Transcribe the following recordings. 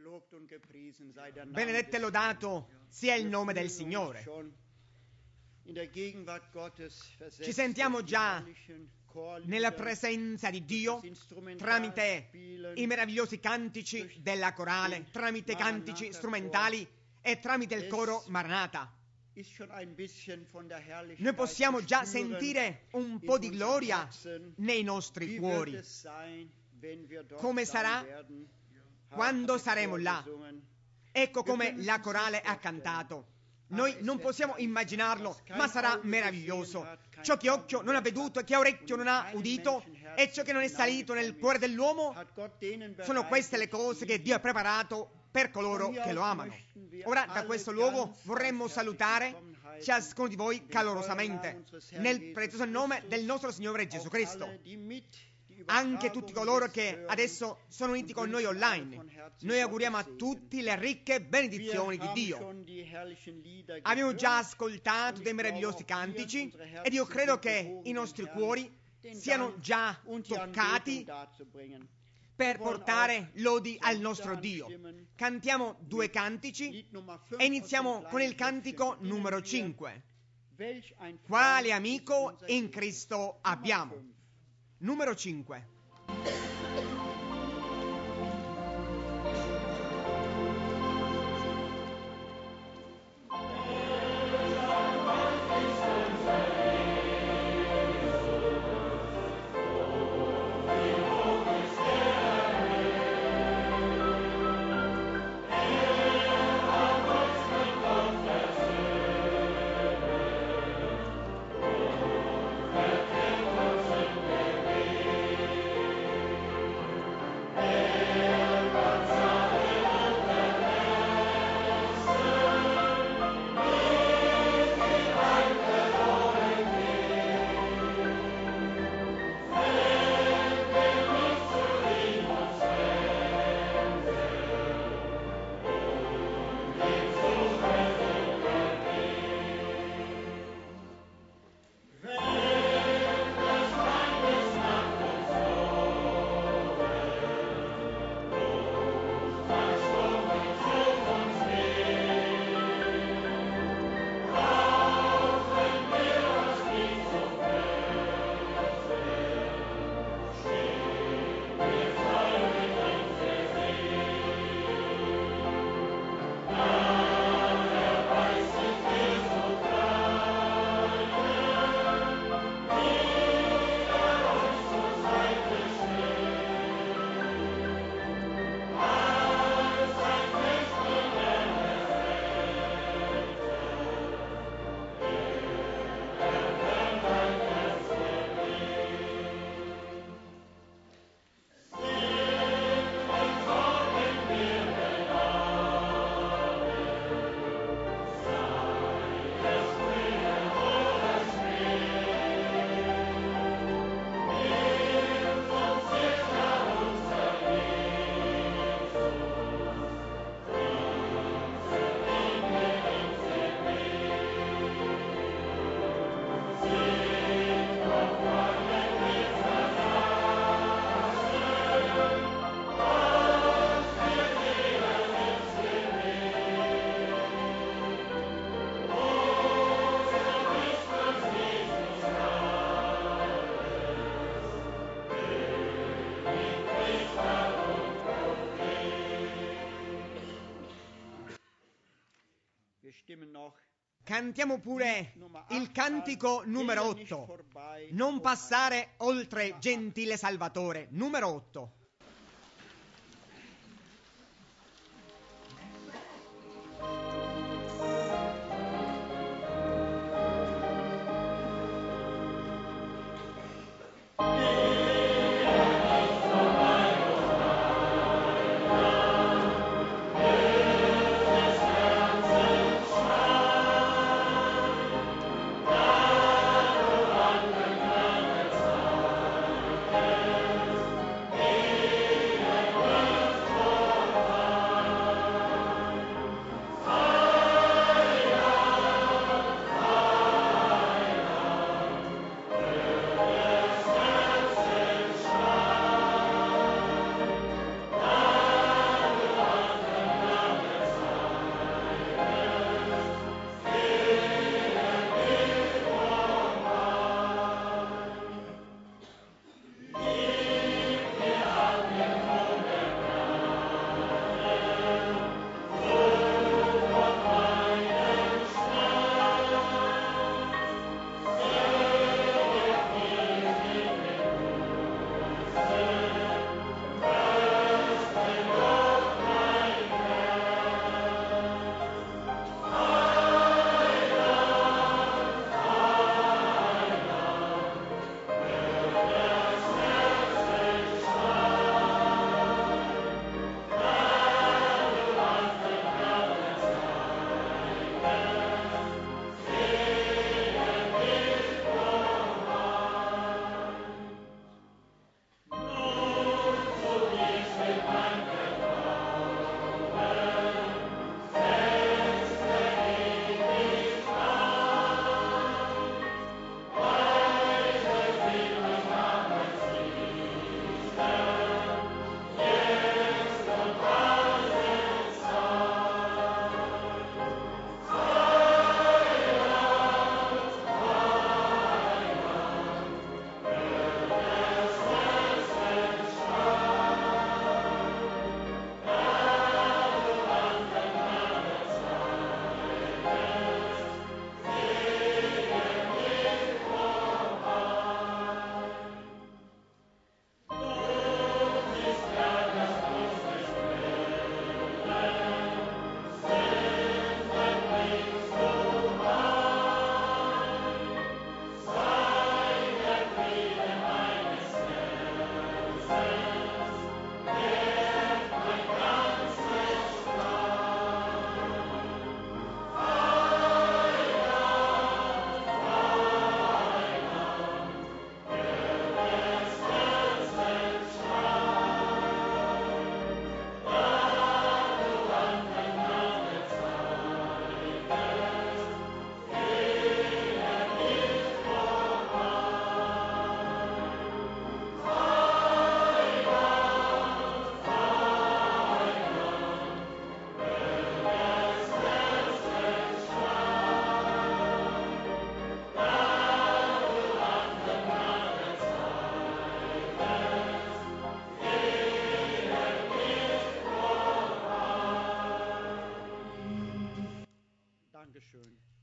Benedetto e lodato sia il nome del Signore. Ci sentiamo già nella presenza di Dio tramite i meravigliosi cantici della corale, tramite i cantici strumentali e tramite il coro Maranatha. Noi possiamo già sentire un po' di gloria nei nostri cuori. Come sarà quando saremo là? Ecco come la corale ha cantato. Noi non possiamo immaginarlo, ma sarà meraviglioso. Ciò che occhio non ha veduto e che orecchio non ha udito e ciò che non è salito nel cuore dell'uomo, sono queste le cose che Dio ha preparato per coloro che lo amano. Ora da questo luogo vorremmo salutare ciascuno di voi calorosamente nel prezioso nome del nostro Signore Gesù Cristo. Anche tutti coloro che adesso sono uniti con noi online, noi auguriamo a tutti le ricche benedizioni di Dio. Abbiamo già ascoltato dei meravigliosi cantici ed io credo che i nostri cuori siano già toccati per portare lodi al nostro Dio. Cantiamo 2 cantici e iniziamo con il cantico numero 5. Quale amico in Cristo abbiamo? Numero 5. Cantiamo pure il cantico numero 8. Non passare oltre, gentile Salvatore. Numero 8. Hey!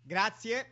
Grazie.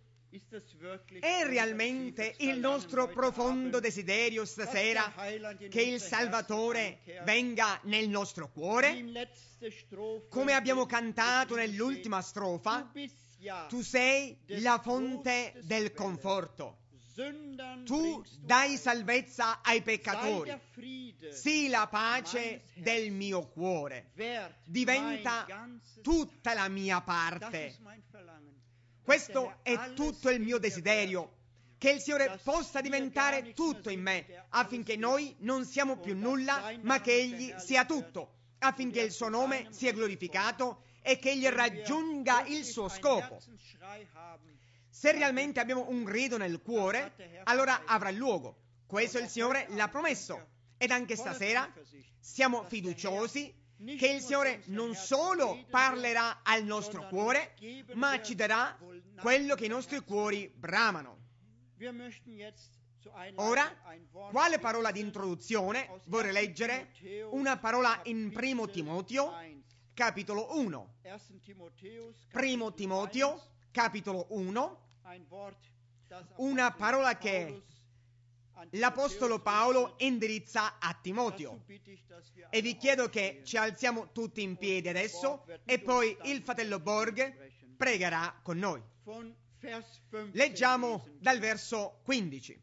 È realmente il nostro profondo desiderio stasera che il Salvatore venga nel nostro cuore? Come abbiamo cantato nell'ultima strofa, tu sei la fonte del conforto. Tu dai salvezza ai peccatori. Sii la pace del mio cuore. Diventa tutta la mia parte. Questo è tutto il mio desiderio, che il Signore possa diventare tutto in me, affinché noi non siamo più nulla, ma che Egli sia tutto, affinché il suo nome sia glorificato e che Egli raggiunga il suo scopo. Se realmente abbiamo un grido nel cuore, allora avrà luogo. Questo il Signore l'ha promesso. Ed anche stasera siamo fiduciosi che il Signore non solo parlerà al nostro cuore, ma ci darà quello che i nostri cuori bramano. Ora, quale parola di introduzione vorrei leggere? Una parola in Primo Timoteo, capitolo 1. Primo Timoteo, capitolo 1, una parola che l'Apostolo Paolo indirizza a Timoteo. E vi chiedo che ci alziamo tutti in piedi adesso e poi il fratello Borg pregherà con noi. Leggiamo dal verso 15.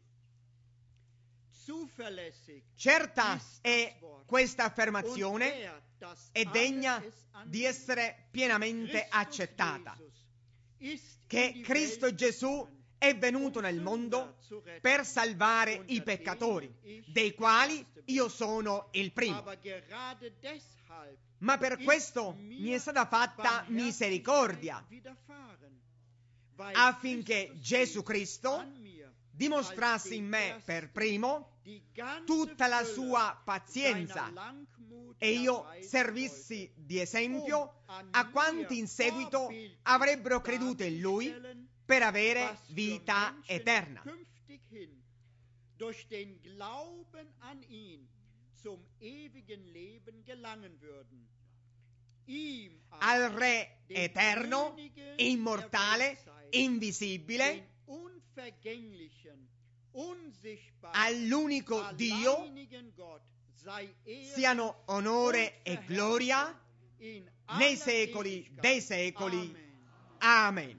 Certa è questa affermazione e degna di essere pienamente accettata, che Cristo Gesù è venuto nel mondo per salvare i peccatori, dei quali io sono il primo. Ma per questo mi è stata fatta misericordia, affinché Gesù Cristo dimostrasse in me per primo tutta la sua pazienza e io servissi di esempio a quanti in seguito avrebbero creduto in Lui per avere vita eterna. Al Re eterno, immortale, invisibile, all'unico Dio siano onore e gloria nei secoli dei secoli. Amen.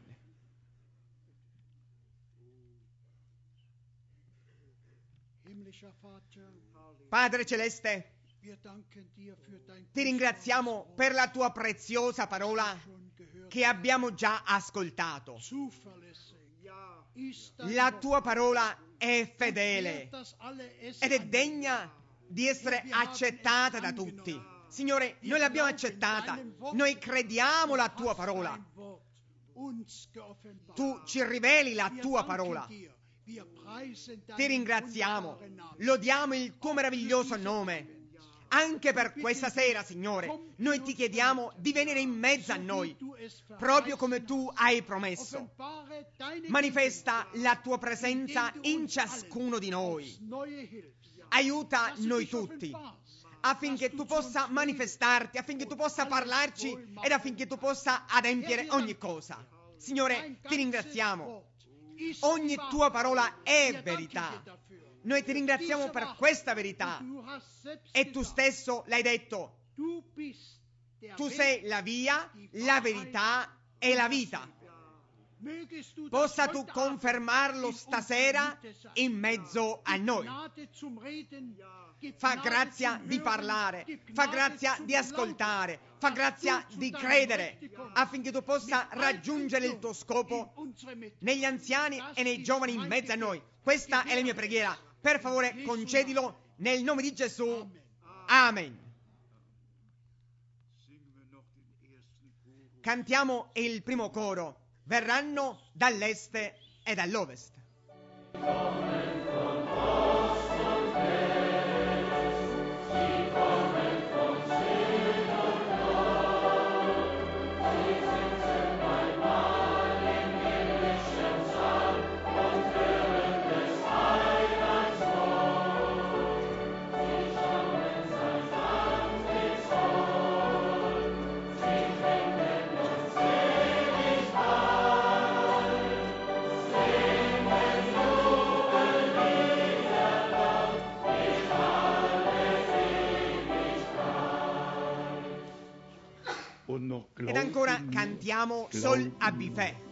Padre Celeste, ti ringraziamo per la tua preziosa parola che abbiamo già ascoltato. La tua parola è fedele ed è degna di essere accettata da tutti. Signore, noi l'abbiamo accettata, noi crediamo la tua parola. Tu ci riveli la tua parola. Ti ringraziamo, lodiamo il tuo meraviglioso nome. Anche per questa sera, Signore, noi ti chiediamo di venire in mezzo a noi, proprio come tu hai promesso. Manifesta la tua presenza in ciascuno di noi. Aiuta noi tutti, affinché tu possa manifestarti, affinché tu possa parlarci ed affinché tu possa adempiere ogni cosa. Signore, ti ringraziamo. Ogni tua parola è verità. Noi ti ringraziamo per questa verità e tu stesso l'hai detto. Tu sei la via, la verità e la vita. Possa tu confermarlo stasera in mezzo a noi. Fa grazia di parlare, fa grazia di ascoltare, fa grazia di credere, affinché tu possa raggiungere il tuo scopo negli anziani e nei giovani in mezzo a noi. Questa è la mia preghiera. Per favore, concedilo nel nome di Gesù. Amen. Cantiamo il primo coro. Verranno dall'est e dall'ovest. Ed ancora cantiamo Sol abbi fe.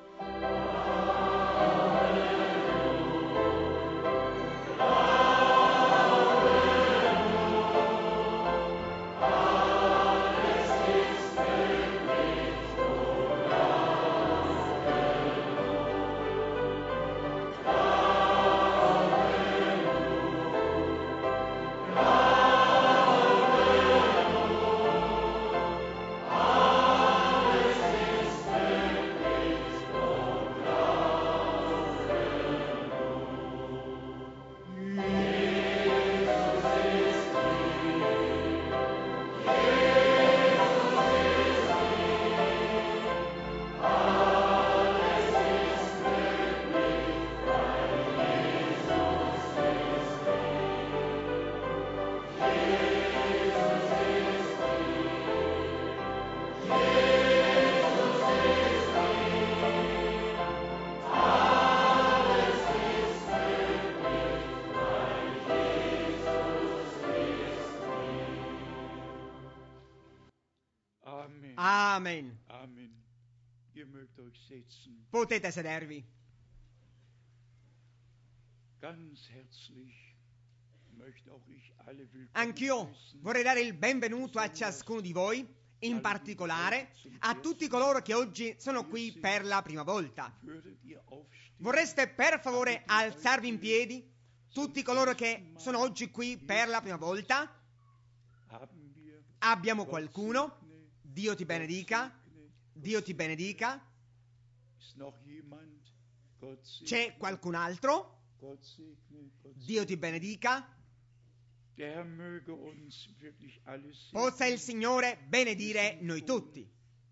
Amen. Potete sedervi. Anch'io vorrei dare il benvenuto a ciascuno di voi, in particolare a tutti coloro che oggi sono qui per la prima volta. Vorreste per favore alzarvi in piedi, tutti coloro che sono oggi qui per la prima volta? Abbiamo qualcuno? Dio ti benedica. Dio ti benedica. C'è qualcun altro? Dio ti benedica. Possa il Signore benedire noi tutti.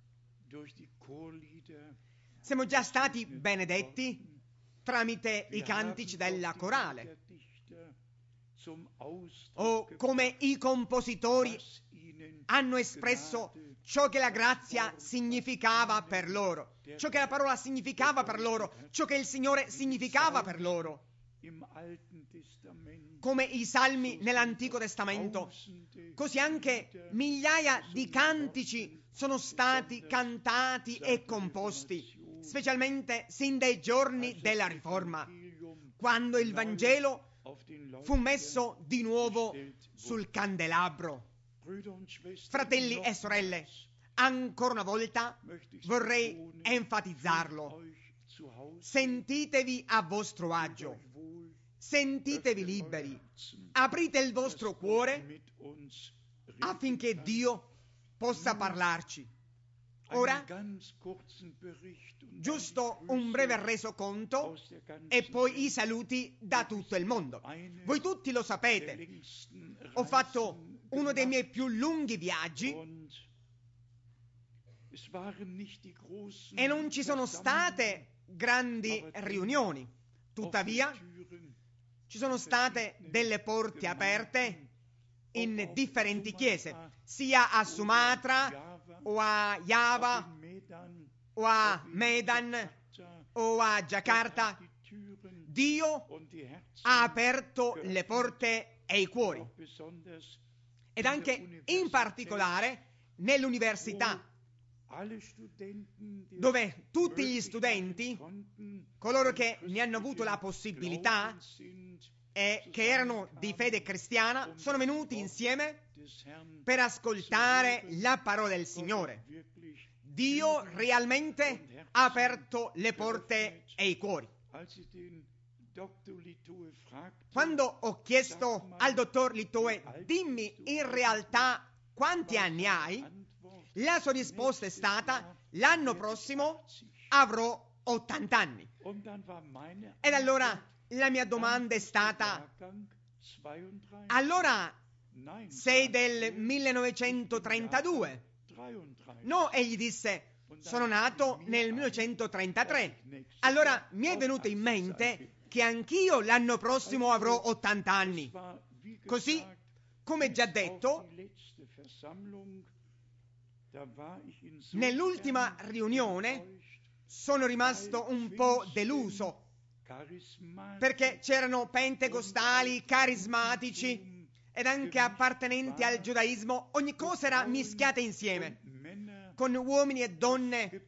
Siamo già stati benedetti tramite i cantici della corale, o come i compositori hanno espresso ciò che la grazia significava per loro, ciò che la parola significava per loro, ciò che il Signore significava per loro. Come i salmi nell'Antico Testamento, così anche migliaia di cantici sono stati cantati e composti, specialmente sin dai giorni della Riforma, quando il Vangelo fu messo di nuovo sul candelabro. Fratelli e sorelle, ancora una volta vorrei enfatizzarlo. Sentitevi a vostro agio, sentitevi liberi, aprite il vostro cuore affinché Dio possa parlarci. Ora, giusto un breve resoconto e poi i saluti da tutto il mondo. Voi tutti lo sapete, ho fatto uno dei miei più lunghi viaggi e non ci sono state grandi riunioni. Tuttavia, ci sono state delle porte aperte in differenti chiese, sia a Sumatra o a Java o a Medan o a Jakarta. Dio ha aperto le porte e i cuori, ed anche in particolare nell'università, dove tutti gli studenti, coloro che ne hanno avuto la possibilità e che erano di fede cristiana, sono venuti insieme per ascoltare la parola del Signore. Dio realmente ha aperto le porte e i cuori. Quando ho chiesto al dottor Litoe, dimmi in realtà quanti anni hai, la sua risposta è stata: l'anno prossimo avrò 80 anni. Ed allora la mia domanda è stata: allora sei del 1932? No, egli disse: sono nato nel 1933. Allora mi è venuto in mente che anch'io l'anno prossimo avrò 80 anni. Così, come già detto, nell'ultima riunione sono rimasto un po' deluso, perché c'erano pentecostali, carismatici ed anche appartenenti al giudaismo, ogni cosa era mischiata insieme. con uomini e donne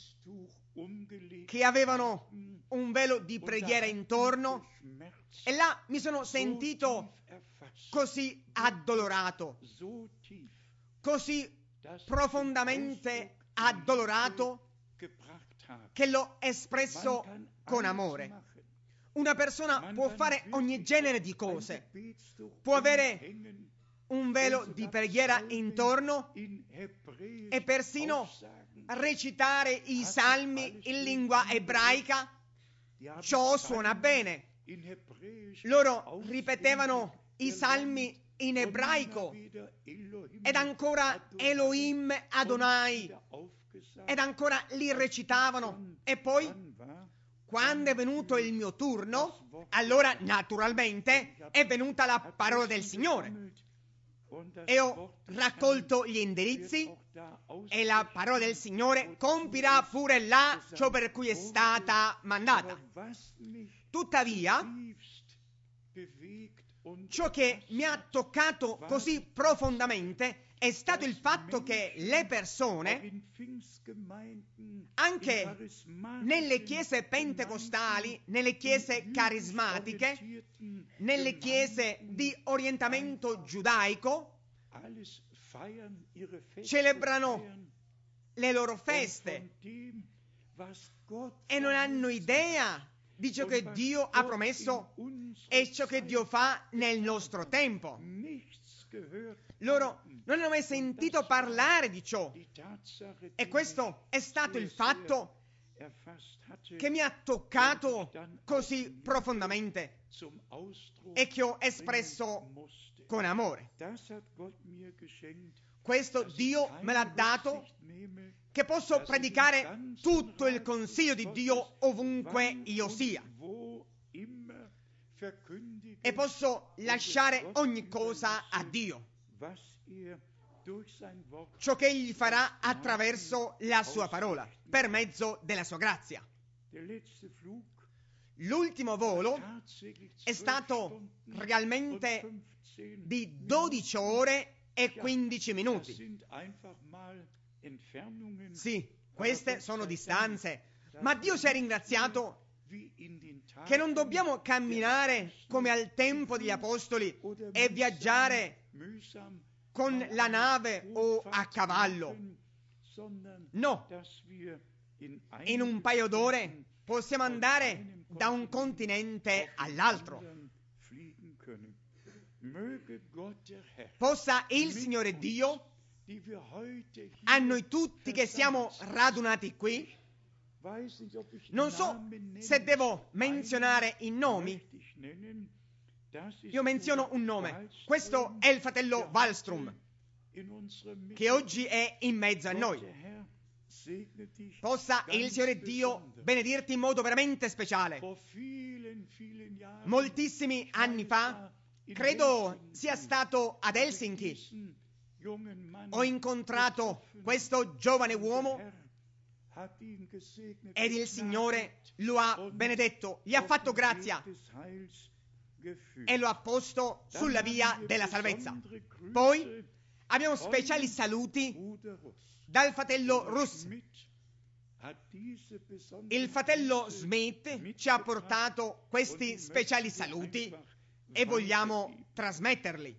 che avevano un velo di preghiera intorno, e là mi sono sentito così addolorato, così profondamente addolorato, che l'ho espresso con amore. Una persona può fare ogni genere di cose, può avere un velo di preghiera intorno e persino recitare i salmi in lingua ebraica. Ciò suona bene. Loro ripetevano i salmi in ebraico ed ancora Elohim Adonai, ed ancora li recitavano. E poi, quando è venuto il mio turno, allora naturalmente è venuta la parola del Signore e ho raccolto gli indirizzi, e la parola del Signore compirà pure là ciò per cui è stata mandata. Tuttavia, ciò che mi ha toccato così profondamente è stato il fatto che le persone, anche nelle chiese pentecostali, nelle chiese carismatiche, nelle chiese di orientamento giudaico, celebrano le loro feste e non hanno idea di ciò che Dio ha promesso e ciò che Dio fa nel nostro tempo. Loro non hanno mai sentito parlare di ciò, e questo è stato il fatto che mi ha toccato così profondamente e che ho espresso con amore. Questo Dio me l'ha dato, che posso predicare tutto il consiglio di Dio ovunque io sia, e posso lasciare ogni cosa a Dio, ciò che Egli farà attraverso la sua parola, per mezzo della sua grazia. L'ultimo volo è stato realmente di 12 ore e 15 minuti. Sì, queste sono distanze, ma Dio si è ringraziato che non dobbiamo camminare come al tempo degli Apostoli e viaggiare con la nave o a cavallo. No, in un paio d'ore possiamo andare da un continente all'altro. Possa il Signore Dio, a noi tutti che siamo radunati qui, non so se devo menzionare i nomi. Io menziono un nome. Questo è il fratello Wallström, che oggi è in mezzo a noi. Possa il Signore Dio benedirti in modo veramente speciale. Moltissimi anni fa, credo sia stato ad Helsinki, ho incontrato questo giovane uomo ed il Signore lo ha benedetto, gli ha fatto grazia e lo ha posto sulla via della salvezza. Poi abbiamo speciali saluti dal fratello Russ. Il fratello Smith ci ha portato questi speciali saluti e vogliamo trasmetterli.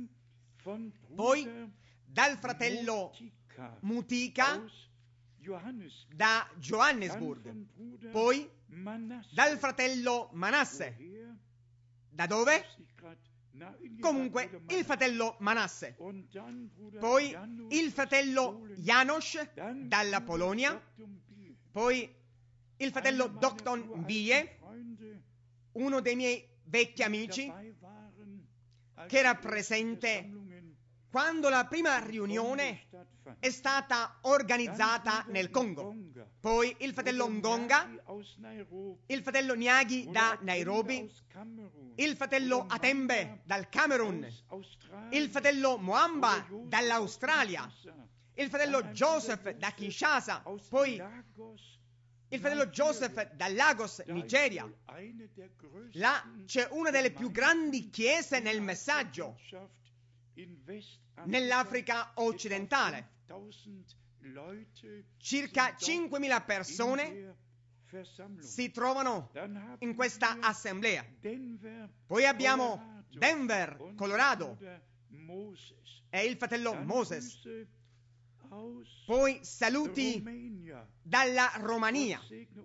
Poi dal fratello Mutika da Johannesburg, poi dal fratello Manasse. Da dove? Comunque il fratello Manasse. Poi il fratello Janos dalla Polonia. Poi il fratello Dr. Bie, uno dei miei vecchi amici, che era presente quando la prima riunione è stata organizzata nel Congo. Poi il fratello Ngonga, il fratello Nyagi da Nairobi, il fratello Atembe dal Camerun, il fratello Mwamba dall'Australia, il fratello Joseph da Kinshasa, poi il fratello Joseph da Lagos, Nigeria. Là c'è una delle più grandi chiese nel messaggio nell'Africa occidentale. Circa 5.000 persone si trovano in questa assemblea. Poi abbiamo Denver, Colorado, e il fratello Moses. Poi saluti dalla Romania.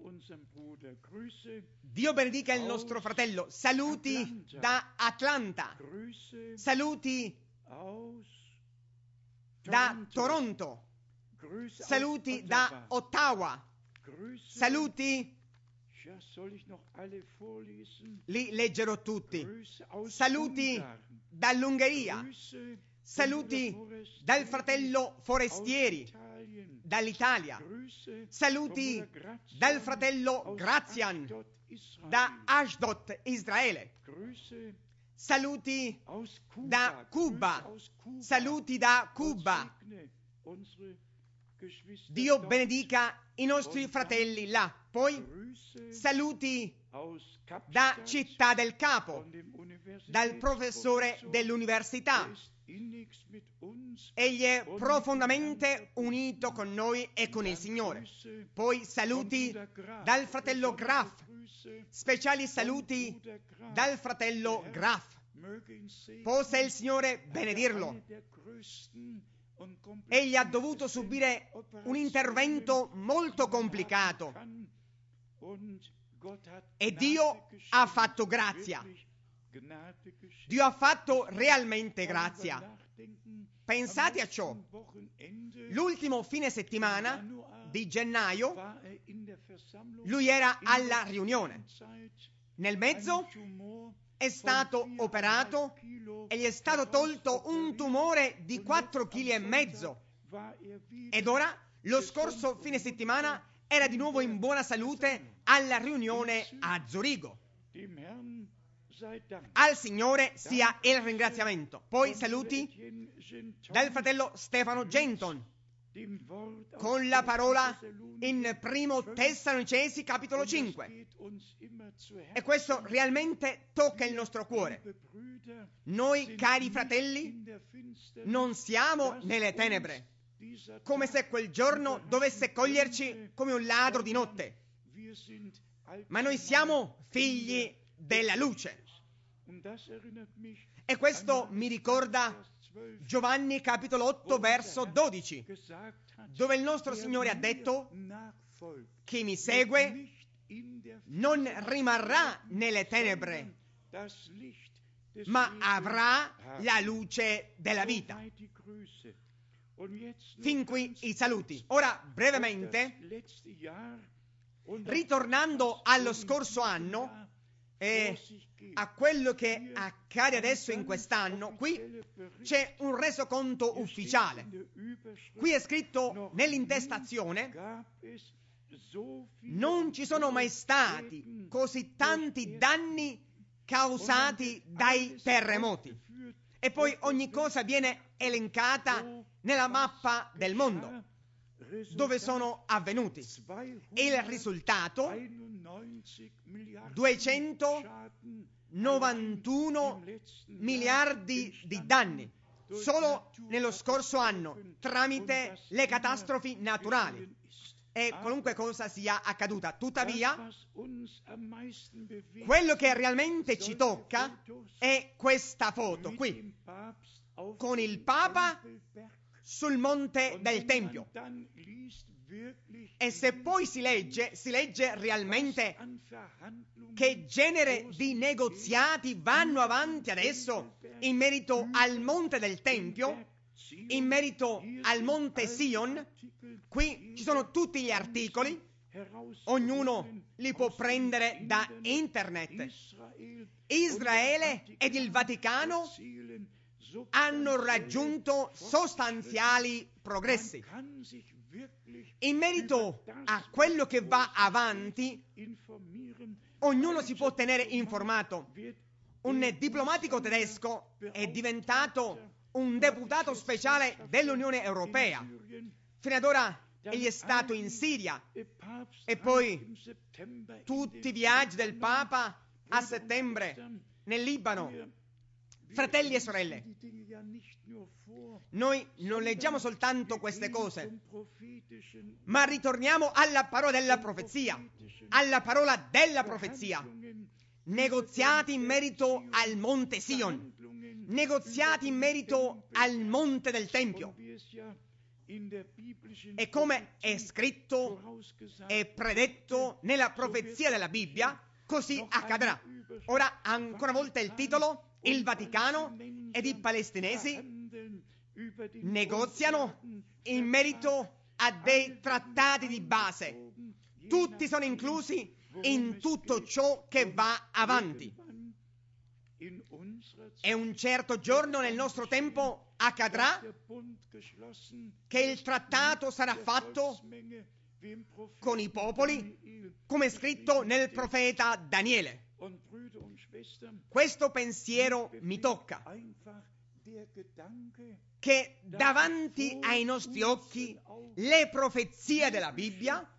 Dio benedica il nostro fratello. Saluti da Atlanta. Saluti da Toronto. Saluti da Ottawa. Saluti, li leggerò tutti. Saluti dall'Ungheria. Saluti dal fratello Forestieri, dall'Italia. Saluti dal fratello Grazian, da Ashdod, Israele. Saluti da Cuba. Saluti da Cuba. Dio benedica i nostri fratelli là. Poi saluti da Città del Capo, dal professore dell'università. Egli è profondamente unito con noi e con il Signore. Poi saluti dal fratello Graf, speciali saluti dal fratello Graf. Possa il Signore benedirlo. Egli ha dovuto subire un intervento molto complicato e Dio ha fatto grazia. Dio ha fatto realmente grazia. Pensate a ciò. L'ultimo fine settimana di gennaio lui era alla riunione. Nel mezzo è stato operato e gli è stato tolto un tumore di 4,5 kg. Ed ora, lo scorso fine settimana, era di nuovo in buona salute alla riunione a Zurigo. Al Signore sia il ringraziamento. Poi saluti dal fratello Stefano Genton con la parola in Primo Tessalonicesi capitolo 5. E questo realmente tocca il nostro cuore. Noi, cari fratelli, non siamo nelle tenebre, come se quel giorno dovesse coglierci come un ladro di notte, ma noi siamo figli della luce. E questo mi ricorda Giovanni capitolo 8 verso 12, dove il nostro Signore ha detto: chi mi segue non rimarrà nelle tenebre, ma avrà la luce della vita. Fin qui i saluti. Ora, brevemente, ritornando allo scorso anno e a quello che accade adesso in quest'anno, qui c'è un resoconto ufficiale. Qui è scritto nell'intestazione: non ci sono mai stati così tanti danni causati dai terremoti. E poi ogni cosa viene elencata nella mappa del mondo dove sono avvenuti. E il risultato: 291 miliardi di danni solo nello scorso anno tramite le catastrofi naturali e qualunque cosa sia accaduta. Tuttavia, quello che realmente ci tocca è questa foto qui, con il Papa sul monte del Tempio. E se poi si legge realmente che genere di negoziati vanno avanti adesso in merito al monte del Tempio, in merito al monte Sion. Qui ci sono tutti gli articoli, ognuno li può prendere da internet. Israele ed il Vaticano hanno raggiunto sostanziali progressi. In merito a quello che va avanti, ognuno si può tenere informato. Un diplomatico tedesco è diventato un deputato speciale dell'Unione Europea. Fino ad ora egli è stato in Siria e poi tutti i viaggi del Papa a settembre nel Libano. Fratelli e sorelle, noi non leggiamo soltanto queste cose, ma ritorniamo alla parola della profezia, alla parola della profezia. Negoziati in merito al monte Sion, negoziati in merito al monte del Tempio. E come è scritto e predetto nella profezia della Bibbia, così accadrà. Ora, ancora una volta il titolo: il Vaticano ed i palestinesi negoziano in merito a dei trattati di base. Tutti sono inclusi in tutto ciò che va avanti. E un certo giorno nel nostro tempo accadrà che il trattato sarà fatto con i popoli, come è scritto nel profeta Daniele. Questo pensiero mi tocca, che davanti ai nostri occhi le profezie della Bibbia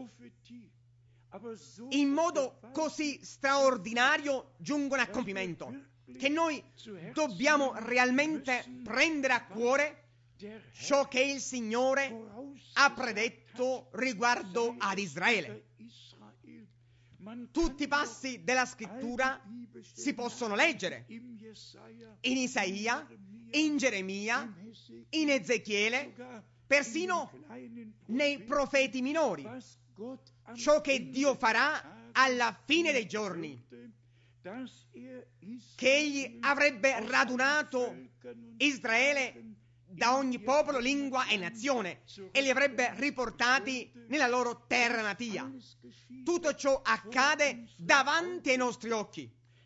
in modo così straordinario giungono a compimento, che noi dobbiamo realmente prendere a cuore ciò che il Signore ha predetto riguardo ad Israele. Tutti i passi della scrittura si possono leggere in Isaia, in Geremia, in Ezechiele, persino nei profeti minori. Ciò che Dio farà alla fine dei giorni, che Egli avrebbe radunato Israele da ogni popolo, lingua e nazione e li avrebbe riportati nella loro terra natia. Tutto ciò accade davanti ai nostri occhi.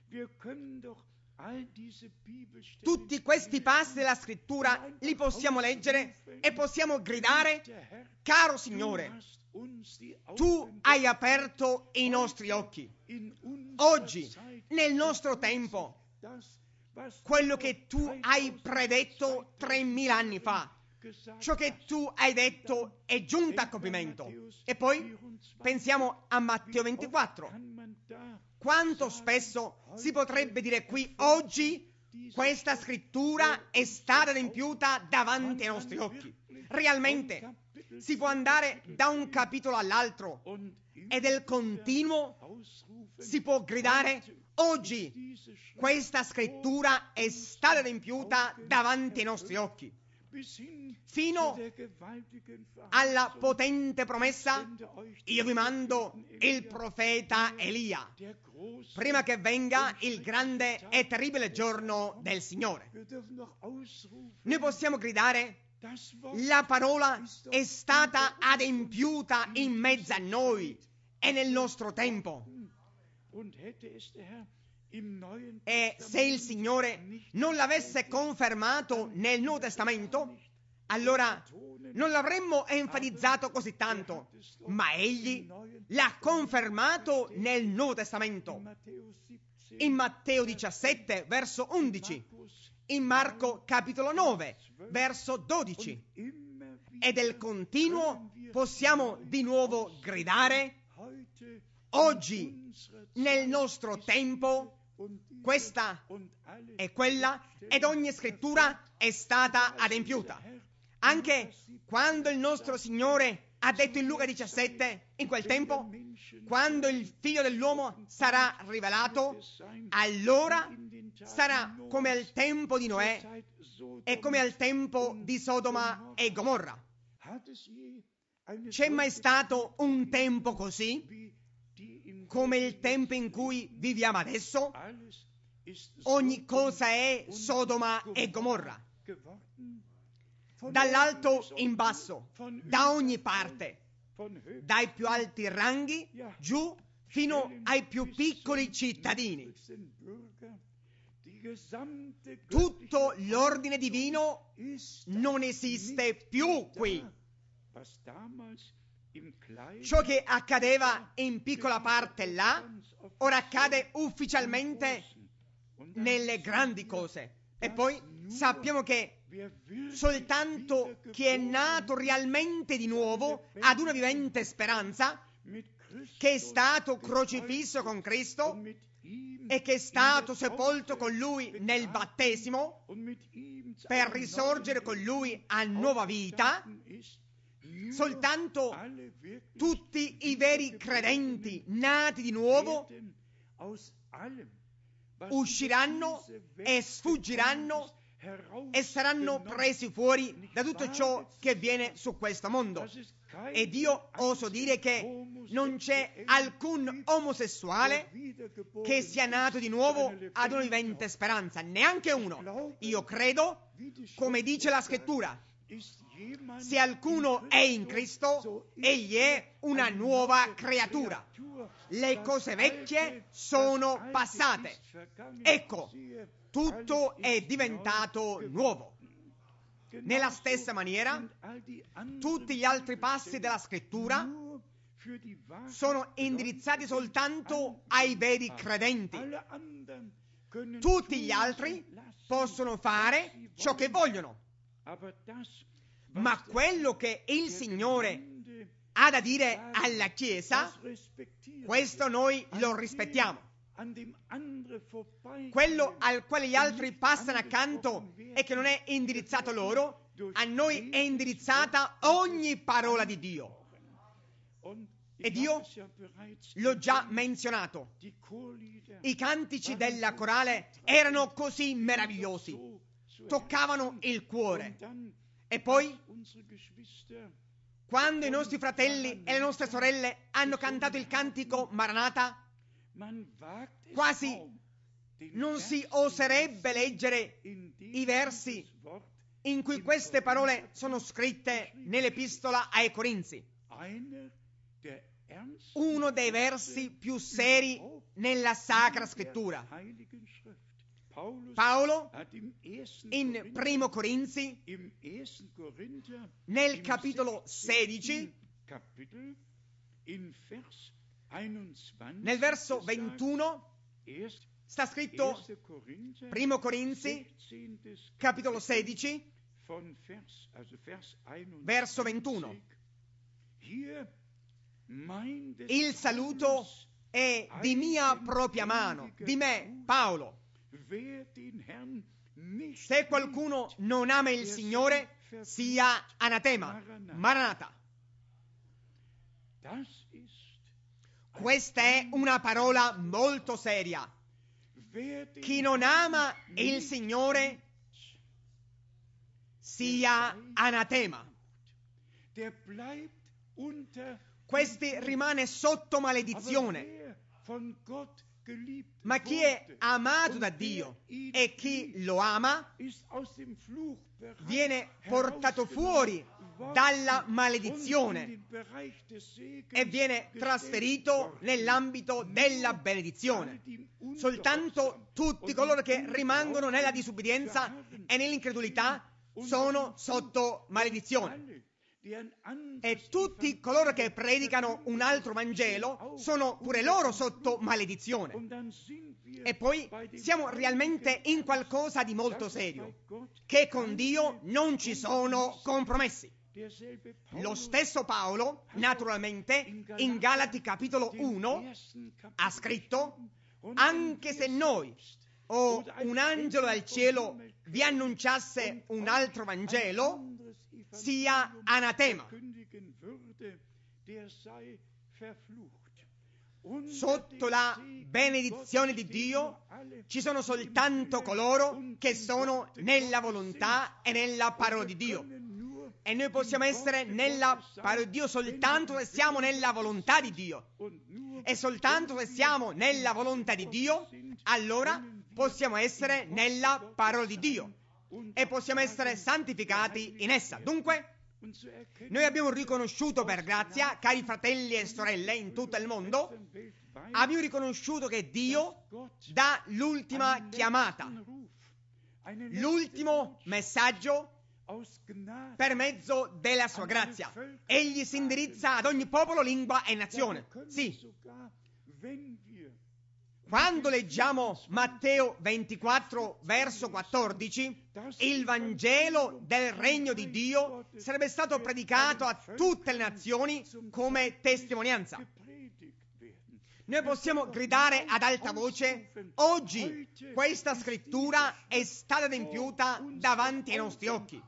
Tutti questi passi della scrittura li possiamo leggere e possiamo gridare: caro Signore, Tu hai aperto i nostri occhi. Oggi, nel nostro tempo, quello che Tu hai predetto 3000 anni fa, ciò che Tu hai detto è giunto a compimento. E poi pensiamo a Matteo 24. Quanto spesso si potrebbe dire qui: oggi questa scrittura è stata adempiuta davanti ai nostri occhi. Realmente si può andare da un capitolo all'altro e del continuo si può gridare: oggi questa scrittura è stata adempiuta davanti ai nostri occhi, fino alla potente promessa: io vi mando il profeta Elia, prima che venga il grande e terribile giorno del Signore. Noi possiamo gridare: la parola è stata adempiuta in mezzo a noi e nel nostro tempo. E se il Signore non l'avesse confermato nel Nuovo Testamento, allora non l'avremmo enfatizzato così tanto, ma Egli l'ha confermato nel Nuovo Testamento. In Matteo 17, verso 11, in Marco capitolo 9, verso 12. E del continuo possiamo di nuovo gridare: oggi, nel nostro tempo, questa e quella ed ogni scrittura è stata adempiuta. Anche quando il nostro Signore ha detto in Luca 17, in quel tempo, quando il Figlio dell'uomo sarà rivelato, allora sarà come al tempo di Noè e come al tempo di Sodoma e Gomorra. C'è mai stato un tempo così come il tempo in cui viviamo adesso? Ogni cosa è Sodoma e Gomorra. Dall'alto in basso, da ogni parte, dai più alti ranghi giù fino ai più piccoli cittadini. Tutto l'ordine divino non esiste più qui. Ciò che accadeva in piccola parte là, ora accade ufficialmente nelle grandi cose. E poi sappiamo che soltanto chi è nato realmente di nuovo ad una vivente speranza, che è stato crocifisso con Cristo, e che è stato sepolto con Lui nel battesimo per risorgere con Lui a nuova vita, soltanto tutti i veri credenti nati di nuovo usciranno e sfuggiranno e saranno presi fuori da tutto ciò che viene su questo mondo. Ed io oso dire che non c'è alcun omosessuale che sia nato di nuovo ad una vivente speranza, neanche uno. Io credo, come dice la Scrittura, se alcuno è in Cristo, egli è una nuova creatura. Le cose vecchie sono passate. Ecco, tutto è diventato nuovo. Nella stessa maniera, tutti gli altri passi della Scrittura sono indirizzati soltanto ai veri credenti. Tutti gli altri possono fare ciò che vogliono, ma quello che il Signore ha da dire alla Chiesa, questo noi lo rispettiamo. Quello al quale gli altri passano accanto e che non è indirizzato loro, a noi è indirizzata ogni parola di Dio. Ed io l'ho già menzionato, i cantici della corale erano così meravigliosi, toccavano il cuore. E poi, quando i nostri fratelli e le nostre sorelle hanno cantato il cantico Maranatha, quasi non si oserebbe leggere i versi in cui queste parole sono scritte nell'epistola ai Corinzi. Uno dei versi più seri nella Sacra Scrittura. Paolo, in Primo Corinzi, nel capitolo 16, nel verso 21, sta scritto, Primo Corinzi, capitolo 16, verso 21. Il saluto è di mia propria mano, di me, Paolo. Se qualcuno non ama il Signore, sia anatema, Maranatha. Questa è una parola molto seria. Chi non ama il Signore, sia anatema. Questi rimane sotto maledizione. Ma chi è amato da Dio e chi lo ama viene portato fuori dalla maledizione e viene trasferito nell'ambito della benedizione. Soltanto tutti coloro che rimangono nella disubbidienza e nell'incredulità sono sotto maledizione. E tutti coloro che predicano un altro Vangelo sono pure loro sotto maledizione. E poi siamo realmente in qualcosa di molto serio, che con Dio non ci sono compromessi. Lo stesso Paolo, naturalmente, in Galati capitolo 1, ha scritto: anche se noi o un angelo dal cielo vi annunciasse un altro Vangelo, sia anatema. Sotto la benedizione di Dio ci sono soltanto coloro che sono nella volontà e nella parola di Dio. E noi possiamo essere nella parola di Dio soltanto se siamo nella volontà di Dio. E soltanto se siamo nella volontà di Dio, allora possiamo essere nella parola di Dio. E possiamo essere santificati in essa. Dunque, noi abbiamo riconosciuto per grazia, cari fratelli e sorelle in tutto il mondo, abbiamo riconosciuto che Dio dà l'ultima chiamata, l'ultimo messaggio per mezzo della sua grazia. Egli si indirizza ad ogni popolo, lingua e nazione. Sì. Quando leggiamo Matteo 24, verso 14, il Vangelo del Regno di Dio sarebbe stato predicato a tutte le nazioni come testimonianza. Noi possiamo gridare ad alta voce: oggi questa scrittura è stata adempiuta davanti ai nostri occhi.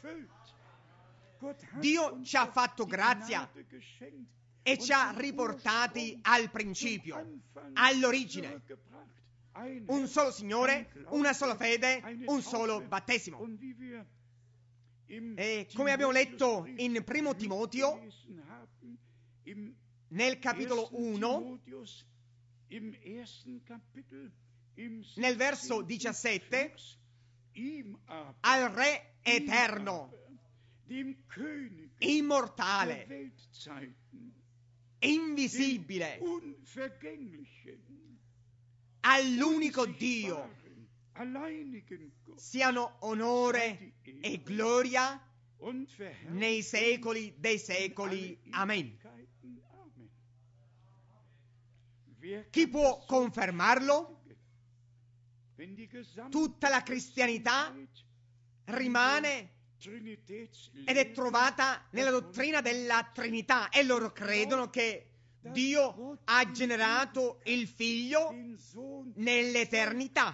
Dio ci ha fatto grazia e ci ha riportati al principio, all'origine. Un solo Signore, una sola fede, un solo battesimo. E come abbiamo letto in Primo Timoteo, nel capitolo 1, nel verso 17, al Re eterno, immortale, invisibile, all'unico Dio siano onore e gloria nei secoli dei secoli. Amen. Chi può confermarlo? Tutta la cristianità rimane ed è trovata nella dottrina della Trinità, e loro credono che Dio ha generato il Figlio nell'eternità.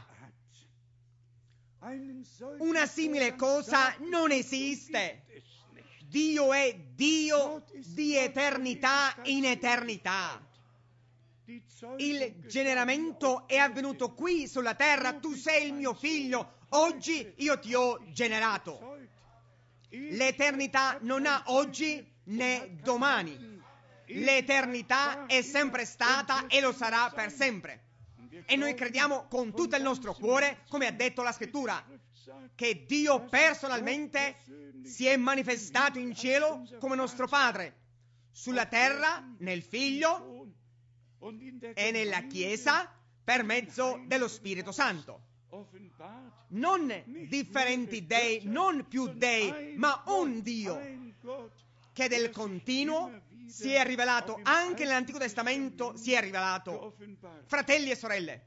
Una simile cosa non esiste. Dio è Dio di eternità in eternità. Il generamento è avvenuto qui sulla terra. Tu sei il mio figlio, oggi io ti ho generato. L'eternità non ha oggi né domani. L'eternità è sempre stata e lo sarà per sempre. E noi crediamo con tutto il nostro cuore, come ha detto la Scrittura, che Dio personalmente si è manifestato in cielo come nostro Padre, sulla terra, nel Figlio e nella Chiesa per mezzo dello Spirito Santo. Non differenti dei, non più dei, ma un Dio che del continuo si è rivelato anche nell'Antico Testamento, si è rivelato. Fratelli e sorelle,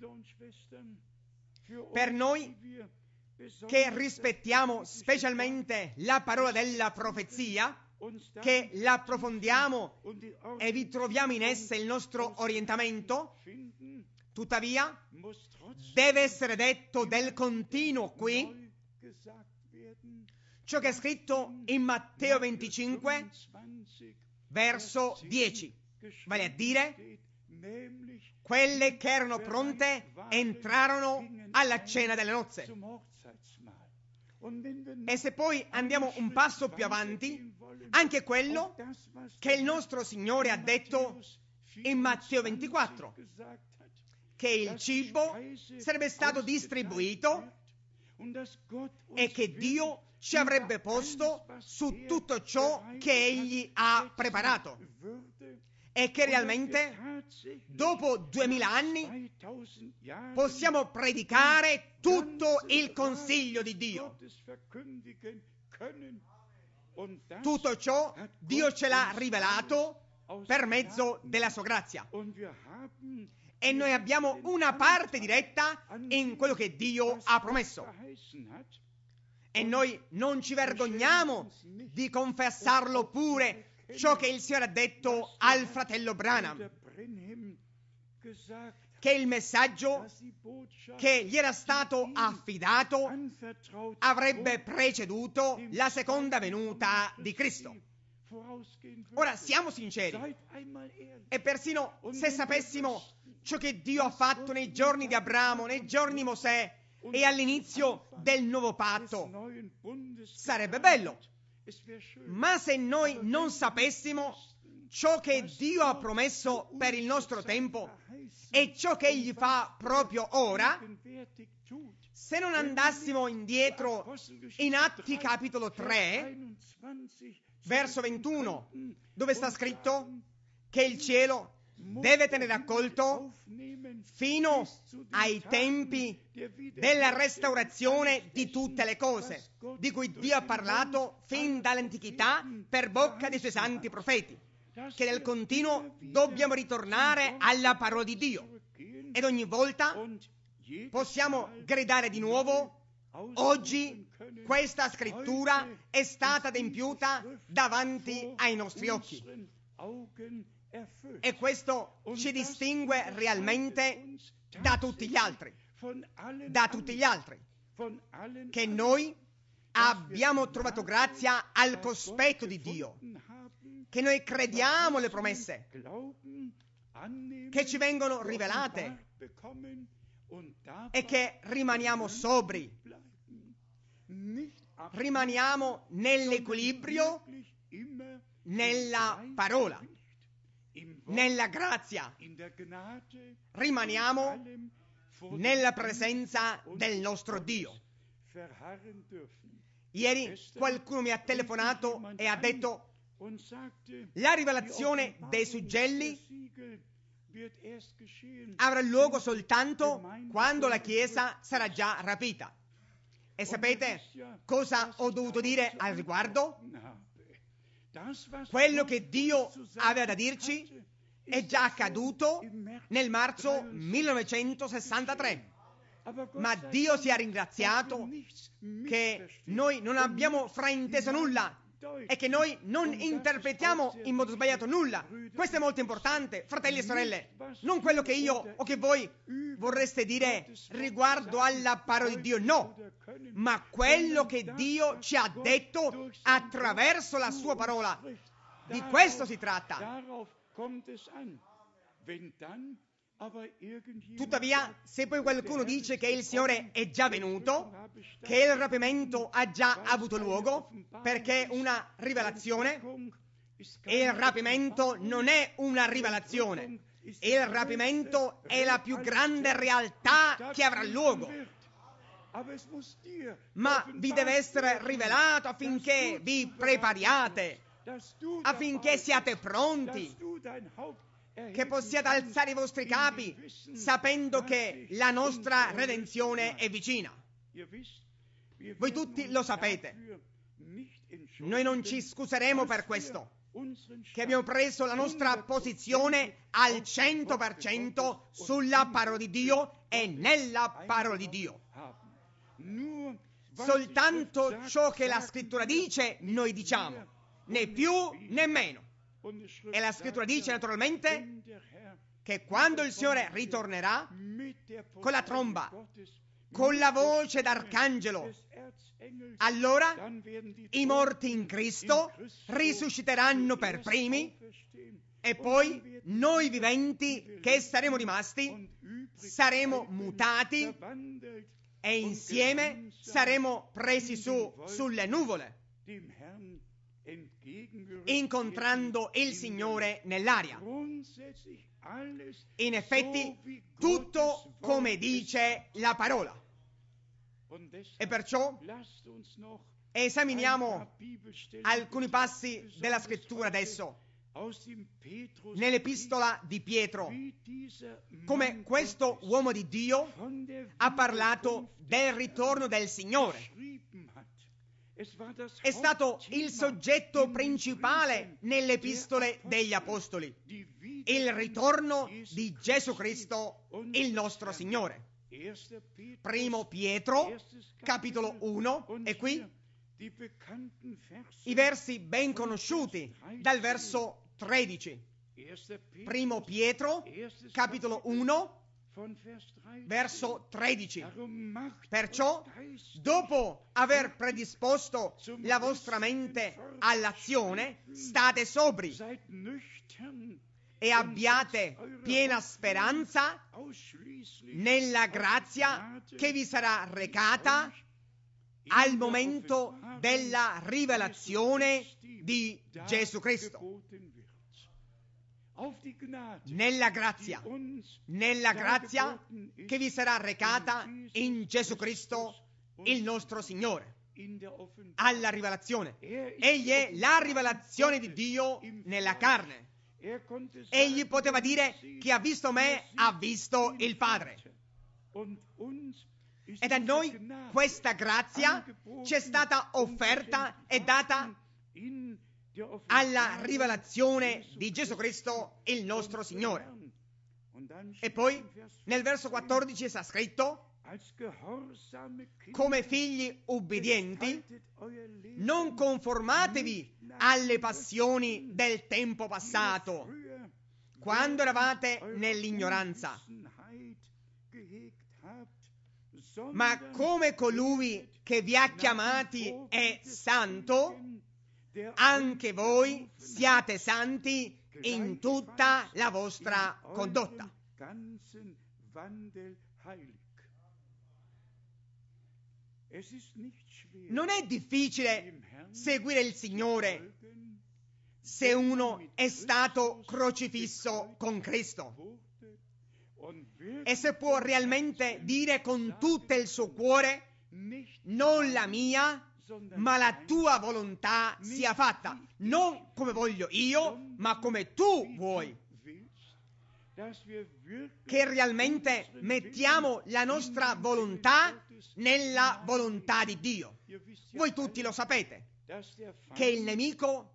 per noi che rispettiamo specialmente la parola della profezia, che l'approfondiamo e vi troviamo in essa il nostro orientamento, tuttavia deve essere detto del continuo qui ciò che è scritto in Matteo 25 verso 10, vale a dire: quelle che erano pronte entrarono alla cena delle nozze. E se poi andiamo un passo più avanti, anche quello che il nostro Signore ha detto in Matteo 24, che il cibo sarebbe stato distribuito e che Dio ci avrebbe posto su tutto ciò che Egli ha preparato, e che realmente dopo 2000 anni possiamo predicare tutto il consiglio di Dio. Tutto ciò Dio ce l'ha rivelato per mezzo della sua grazia, e noi abbiamo una parte diretta in quello che Dio ha promesso, e noi non ci vergogniamo di confessarlo pure, ciò che il Signore ha detto al fratello Branham, che il messaggio che gli era stato affidato avrebbe preceduto la seconda venuta di Cristo. Ora siamo sinceri, e persino se sapessimo ciò che Dio ha fatto nei giorni di Abramo, nei giorni di Mosè e all'inizio del nuovo patto, sarebbe bello. Ma se noi non sapessimo ciò che Dio ha promesso per il nostro tempo e ciò che Egli fa proprio ora, se non andassimo indietro in Atti capitolo 3, verso 21, dove sta scritto che il cielo deve tenere accolto fino ai tempi della restaurazione di tutte le cose, di cui Dio ha parlato fin dall'antichità per bocca dei suoi santi profeti, che nel continuo dobbiamo ritornare alla parola di Dio, ed ogni volta possiamo gridare di nuovo: oggi questa scrittura è stata adempiuta davanti ai nostri occhi. E questo ci distingue realmente da tutti gli altri, che noi abbiamo trovato grazia al cospetto di Dio, che noi crediamo le promesse che ci vengono rivelate e che rimaniamo sobri, rimaniamo nell'equilibrio, nella parola, nella grazia, rimaniamo nella presenza del nostro Dio. Ieri qualcuno mi ha telefonato e ha detto: la rivelazione dei suggelli avrà luogo soltanto quando la Chiesa sarà già rapita. E sapete cosa ho dovuto dire al riguardo? Quello che Dio aveva da dirci è già accaduto nel marzo 1963. Ma Dio sia ringraziato che noi non abbiamo frainteso nulla e che noi non interpretiamo in modo sbagliato nulla. Questo è molto importante, fratelli e sorelle. Non quello che io o che voi vorreste dire riguardo alla parola di Dio, no, ma quello che Dio ci ha detto attraverso la sua parola. Di questo si tratta. Tuttavia, se poi qualcuno dice che il Signore è già venuto, che il rapimento ha già avuto luogo, perché è una rivelazione, e il rapimento non è una rivelazione, il rapimento è la più grande realtà che avrà luogo. Ma vi deve essere rivelato affinché vi prepariate, affinché siate pronti, che possiate alzare i vostri capi sapendo che la nostra redenzione è vicina. Voi tutti lo sapete. Noi non ci scuseremo per questo, che abbiamo preso la nostra posizione al 100% sulla parola di Dio e nella parola di Dio. Soltanto ciò che la Scrittura dice noi diciamo, né più né meno. E la Scrittura dice naturalmente che quando il Signore ritornerà con la tromba, con la voce d'arcangelo, allora i morti in Cristo risusciteranno per primi e poi noi viventi che saremo rimasti saremo mutati e insieme saremo presi su sulle nuvole, incontrando il Signore nell'aria. In effetti, tutto come dice la parola. E perciò esaminiamo alcuni passi della Scrittura adesso, nell'epistola di Pietro, come questo uomo di Dio ha parlato del ritorno del Signore. È stato il soggetto principale nelle epistole degli Apostoli, il ritorno di Gesù Cristo, il nostro Signore. Primo Pietro, capitolo 1, e qui i versi ben conosciuti dal verso 13. Primo Pietro, capitolo 1, verso 13. Perciò, dopo aver predisposto la vostra mente all'azione, state sobri e abbiate piena speranza nella grazia che vi sarà recata al momento della rivelazione di Gesù Cristo. Nella grazia che vi sarà recata in Gesù Cristo, il nostro Signore, alla rivelazione. Egli è la rivelazione di Dio nella carne. Egli poteva dire: chi ha visto me ha visto il Padre. Ed a noi questa grazia ci è stata offerta e data alla rivelazione di Gesù Cristo, il nostro Signore. E poi nel verso 14 sta scritto: come figli ubbidienti, non conformatevi alle passioni del tempo passato, quando eravate nell'ignoranza, ma come colui che vi ha chiamati è santo, anche voi siate santi in tutta la vostra condotta. Non è difficile seguire il Signore se uno è stato crocifisso con Cristo e se può realmente dire con tutto il suo cuore: non la mia, ma la tua volontà sia fatta, non come voglio io, ma come tu vuoi. Che realmente mettiamo la nostra volontà nella volontà di Dio. Voi tutti lo sapete, che il nemico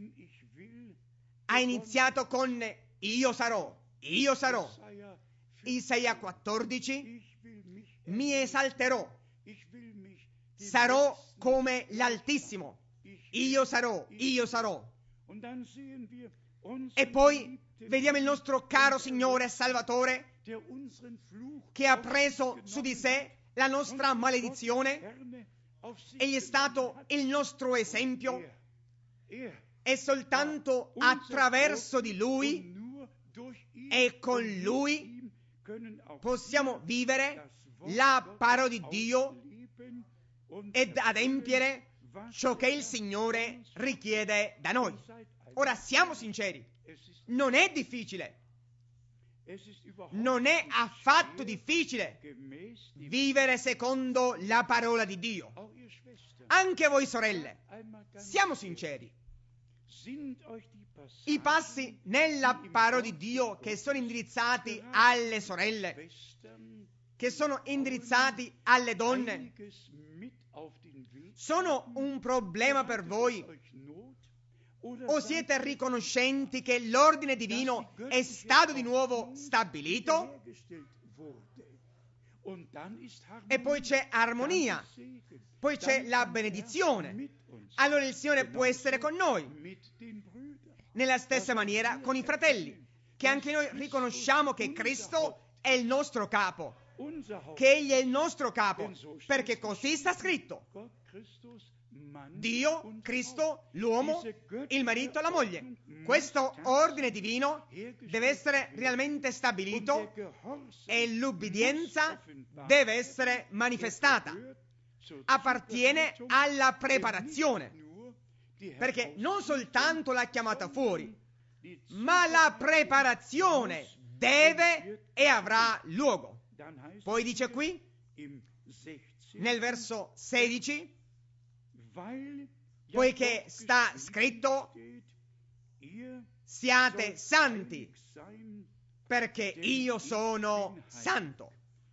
ha iniziato con io sarò. Isaia 14, mi esalterò, sarò come l'Altissimo, io sarò. E poi vediamo il nostro caro Signore e Salvatore che ha preso su di sé la nostra maledizione. Egli è stato il nostro esempio e soltanto attraverso di Lui e con Lui possiamo vivere la parola di Dio ed adempiere ciò che il Signore richiede da noi. Ora siamo sinceri, non è difficile, non è affatto difficile vivere secondo la parola di Dio. Anche voi sorelle, siamo sinceri. I passi nella parola di Dio che sono indirizzati alle sorelle, che sono indirizzati alle donne, sono un problema per voi? O siete riconoscenti che l'ordine divino è stato di nuovo stabilito? E poi c'è armonia, poi c'è la benedizione. Allora il Signore può essere con noi. Nella stessa maniera con i fratelli, che anche noi riconosciamo che Cristo è il nostro capo, che Egli è il nostro capo, perché così sta scritto. Dio, Cristo, l'uomo, il marito, la moglie. Questo ordine divino deve essere realmente stabilito e l'ubbidienza deve essere manifestata. Appartiene alla preparazione, perché non soltanto la chiamata fuori, ma la preparazione deve e avrà luogo. Poi dice qui, nel verso 16, poiché sta scritto: siate santi, perché io sono santo.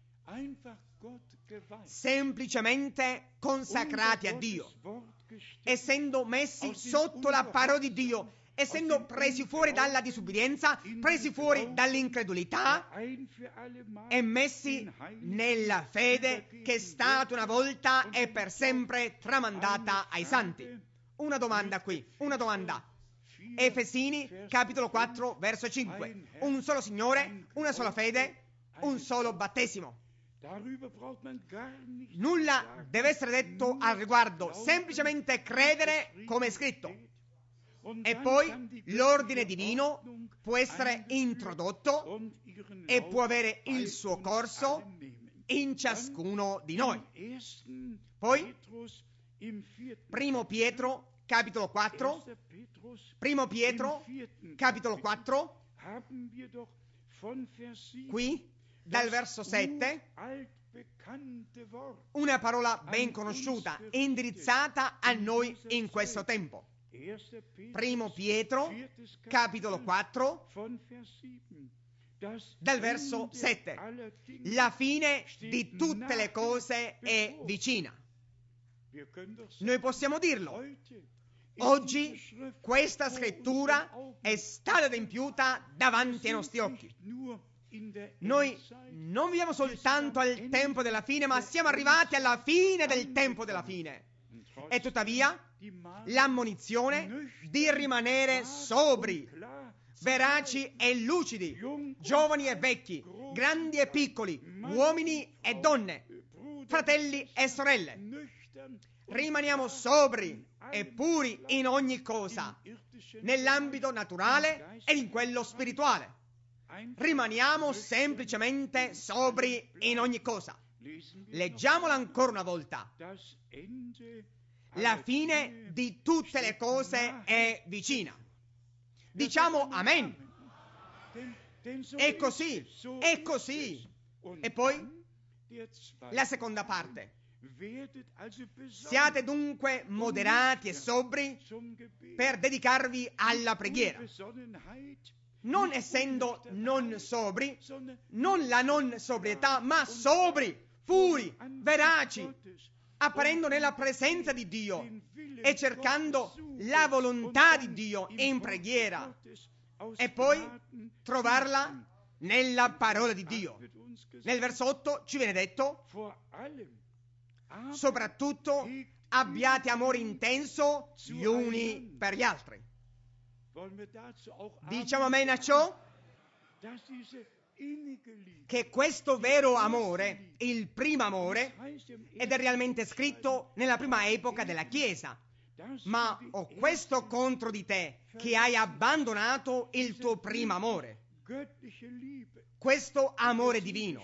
Semplicemente consacrati a Dio, essendo messi sotto la parola di Dio, essendo presi fuori dalla disubbidienza, presi fuori dall'incredulità e messi nella fede che è stata una volta e per sempre tramandata ai santi. Una domanda qui, una domanda. Efesini capitolo 4 verso 5. Un solo Signore, una sola fede, un solo battesimo. Nulla deve essere detto al riguardo, semplicemente credere come è scritto. E poi l'ordine divino può essere introdotto e può avere il suo corso in ciascuno di noi. Poi, Primo Pietro capitolo 4, qui dal verso 7, una parola ben conosciuta, indirizzata a noi in questo tempo. Primo Pietro, capitolo 4, dal verso 7. La fine di tutte le cose è vicina. Noi possiamo dirlo. Oggi questa scrittura è stata adempiuta davanti ai nostri occhi. Noi non viviamo soltanto al tempo della fine, ma siamo arrivati alla fine del tempo della fine. E tuttavia l'ammonizione di rimanere sobri, veraci e lucidi, giovani e vecchi, grandi e piccoli, uomini e donne, fratelli e sorelle. Rimaniamo sobri e puri in ogni cosa, nell'ambito naturale e in quello spirituale. Rimaniamo semplicemente sobri in ogni cosa. Leggiamola ancora una volta. La fine di tutte le cose è vicina. Diciamo amen. È così, è così. E poi la seconda parte. Siate dunque moderati e sobri per dedicarvi alla preghiera. Non essendo non sobri, non la non sobrietà, ma sobri, puri, veraci, apparendo nella presenza di Dio e cercando la volontà di Dio in preghiera e poi trovarla nella parola di Dio. Nel verso 8 ci viene detto: soprattutto abbiate amore intenso gli uni per gli altri. Diciamo amen a ciò? Che questo vero amore, il primo amore, ed è realmente scritto nella prima epoca della Chiesa. Ma ho questo contro di te, che hai abbandonato il tuo primo amore. Questo amore divino.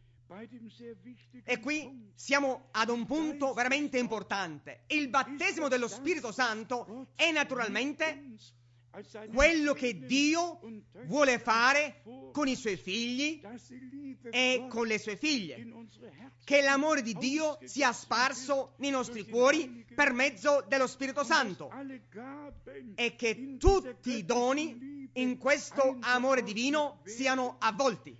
E qui siamo ad un punto veramente importante. Il battesimo dello Spirito Santo è naturalmente quello che Dio vuole fare con i suoi figli e con le sue figlie. Che l'amore di Dio sia sparso nei nostri cuori per mezzo dello Spirito Santo e che tutti i doni in questo amore divino siano avvolti.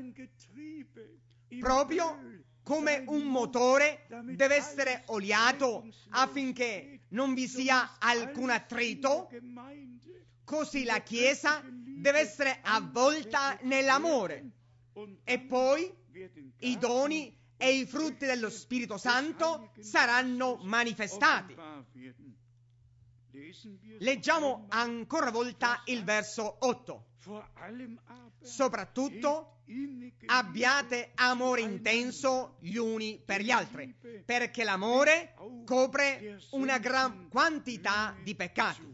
Proprio come un motore deve essere oliato affinché non vi sia alcun attrito, così la Chiesa deve essere avvolta nell'amore. E poi i doni e i frutti dello Spirito Santo saranno manifestati. Leggiamo ancora una volta il verso 8. Soprattutto abbiate amore intenso gli uni per gli altri, perché l'amore copre una gran quantità di peccati.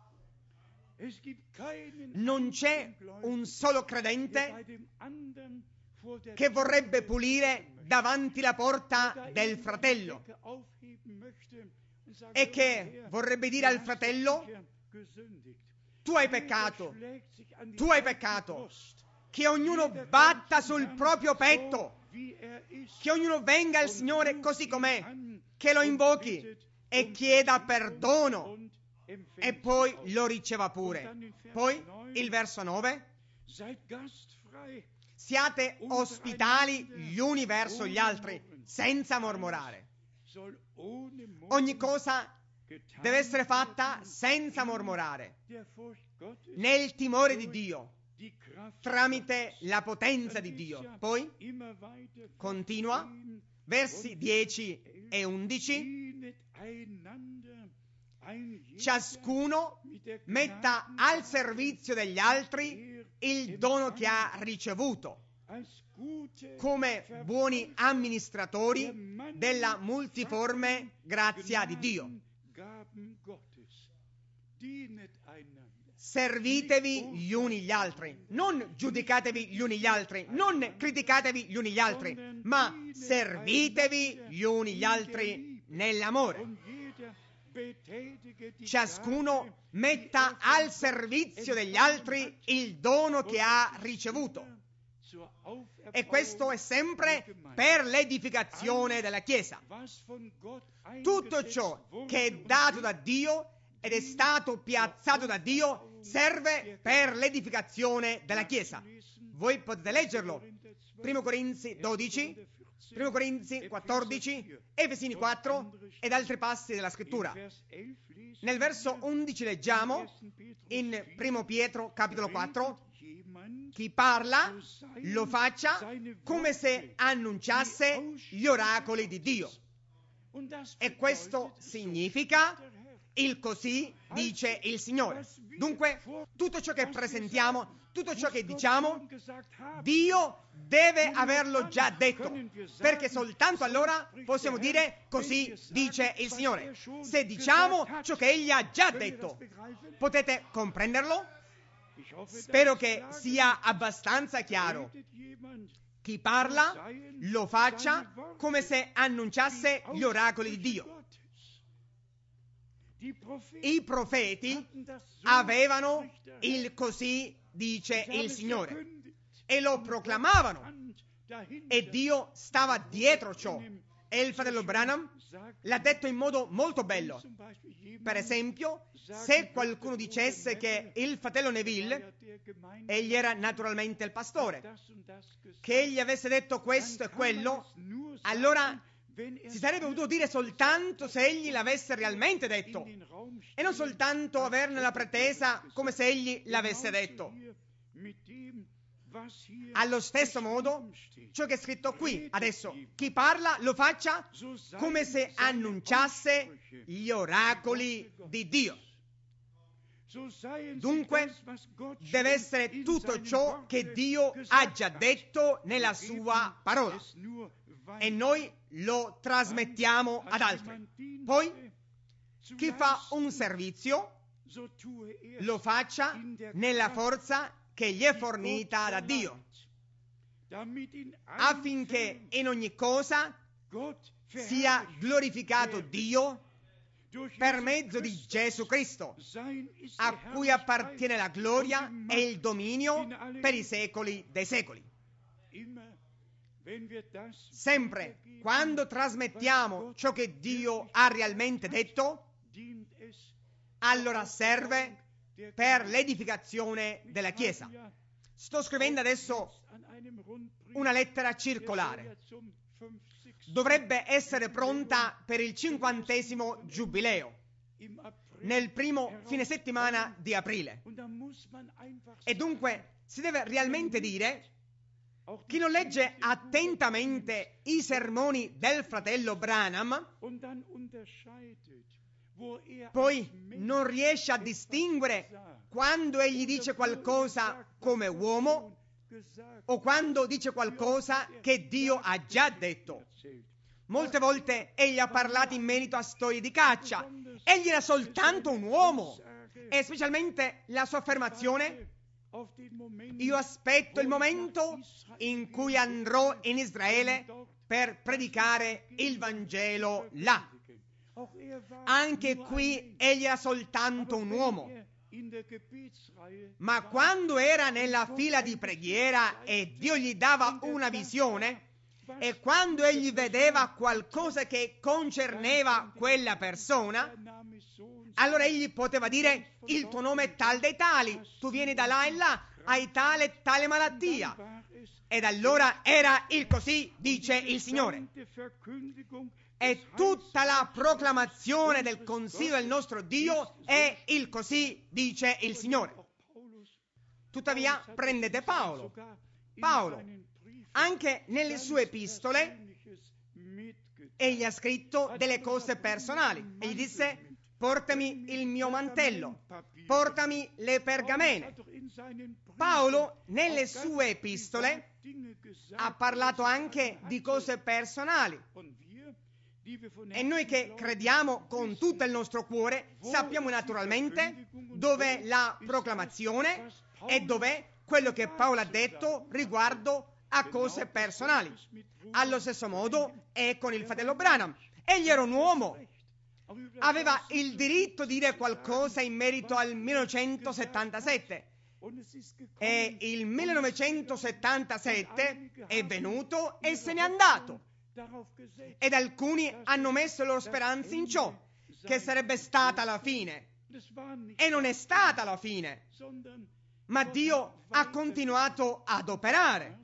Non c'è un solo credente che vorrebbe pulire davanti la porta del fratello e che vorrebbe dire al fratello: tu hai peccato, tu hai peccato. Che ognuno batta sul proprio petto, che ognuno venga al Signore così com'è, che lo invochi e chieda perdono e poi lo riceva pure. Poi il verso 9: siate ospitali gli uni verso gli altri senza mormorare. Ogni cosa deve essere fatta senza mormorare, nel timore di Dio, tramite la potenza di Dio. Poi continua, versi 10 e 11: ciascuno metta al servizio degli altri il dono che ha ricevuto, come buoni amministratori della multiforme grazia di Dio. Servitevi gli uni gli altri, non giudicatevi gli uni gli altri, non criticatevi gli uni gli altri, ma servitevi gli uni gli altri nell'amore. Ciascuno metta al servizio degli altri il dono che ha ricevuto. E questo è sempre per l'edificazione della Chiesa. Tutto ciò che è dato da Dio ed è stato piazzato da Dio serve per l'edificazione della Chiesa. Voi potete leggerlo. 1 Corinzi 12, 1 Corinzi 14, Efesini 4 ed altri passi della Scrittura. Nel verso 11 leggiamo, in 1 Pietro capitolo 4, chi parla lo faccia come se annunciasse gli oracoli di Dio. E questo significa il così dice il Signore. Dunque, tutto ciò che presentiamo, tutto ciò che diciamo, Dio deve averlo già detto, perché soltanto allora possiamo dire così dice il Signore. Se diciamo ciò che Egli ha già detto, potete comprenderlo? Spero che sia abbastanza chiaro. Chi parla lo faccia come se annunciasse gli oracoli di Dio. I profeti avevano il così dice il Signore e lo proclamavano, e Dio stava dietro ciò. E il fratello Branham l'ha detto in modo molto bello. Per esempio, se qualcuno dicesse che il fratello Neville, egli era naturalmente il pastore, che egli avesse detto questo e quello, allora si sarebbe potuto dire soltanto se egli l'avesse realmente detto, e non soltanto averne la pretesa come se egli l'avesse detto. Allo stesso modo, ciò che è scritto qui, adesso, chi parla lo faccia come se annunciasse gli oracoli di Dio. Dunque, deve essere tutto ciò che Dio ha già detto nella sua parola, e noi lo trasmettiamo ad altri. Poi, chi fa un servizio lo faccia nella forza che gli è fornita da Dio, affinché in ogni cosa sia glorificato Dio per mezzo di Gesù Cristo, a cui appartiene la gloria e il dominio per i secoli dei secoli. Sempre quando trasmettiamo ciò che Dio ha realmente detto, allora serve per l'edificazione della Chiesa. Sto scrivendo adesso una lettera circolare. Dovrebbe essere pronta per il 50° giubileo, nel primo fine settimana di aprile. E dunque si deve realmente dire: chi non legge attentamente i sermoni del fratello Branham, poi non riesce a distinguere quando egli dice qualcosa come uomo o quando dice qualcosa che Dio ha già detto. Molte volte egli ha parlato in merito a storie di caccia. Egli era soltanto un uomo, e specialmente la sua affermazione: io aspetto il momento in cui andrò in Israele per predicare il Vangelo là. Anche qui egli era soltanto un uomo, ma quando era nella fila di preghiera e Dio gli dava una visione, e quando egli vedeva qualcosa che concerneva quella persona, allora egli poteva dire: il tuo nome è tal dei tali, tu vieni da là e là, hai tale e tale malattia. Ed allora era il così dice il Signore. E tutta la proclamazione del consiglio del nostro Dio è il così dice il Signore. Tuttavia, prendete Paolo, anche nelle sue epistole, egli ha scritto delle cose personali. Egli disse: portami il mio mantello, portami le pergamene. Paolo nelle sue epistole ha parlato anche di cose personali, e noi che crediamo con tutto il nostro cuore sappiamo naturalmente dov'è la proclamazione e dov'è quello che Paolo ha detto riguardo a cose personali. Allo stesso modo è con il fratello Branham. Egli era un uomo, aveva il diritto di dire qualcosa in merito al 1977, e il 1977 è venuto e se n'è andato, ed alcuni hanno messo le loro speranze in ciò, che sarebbe stata la fine, e non è stata la fine, ma Dio ha continuato ad operare.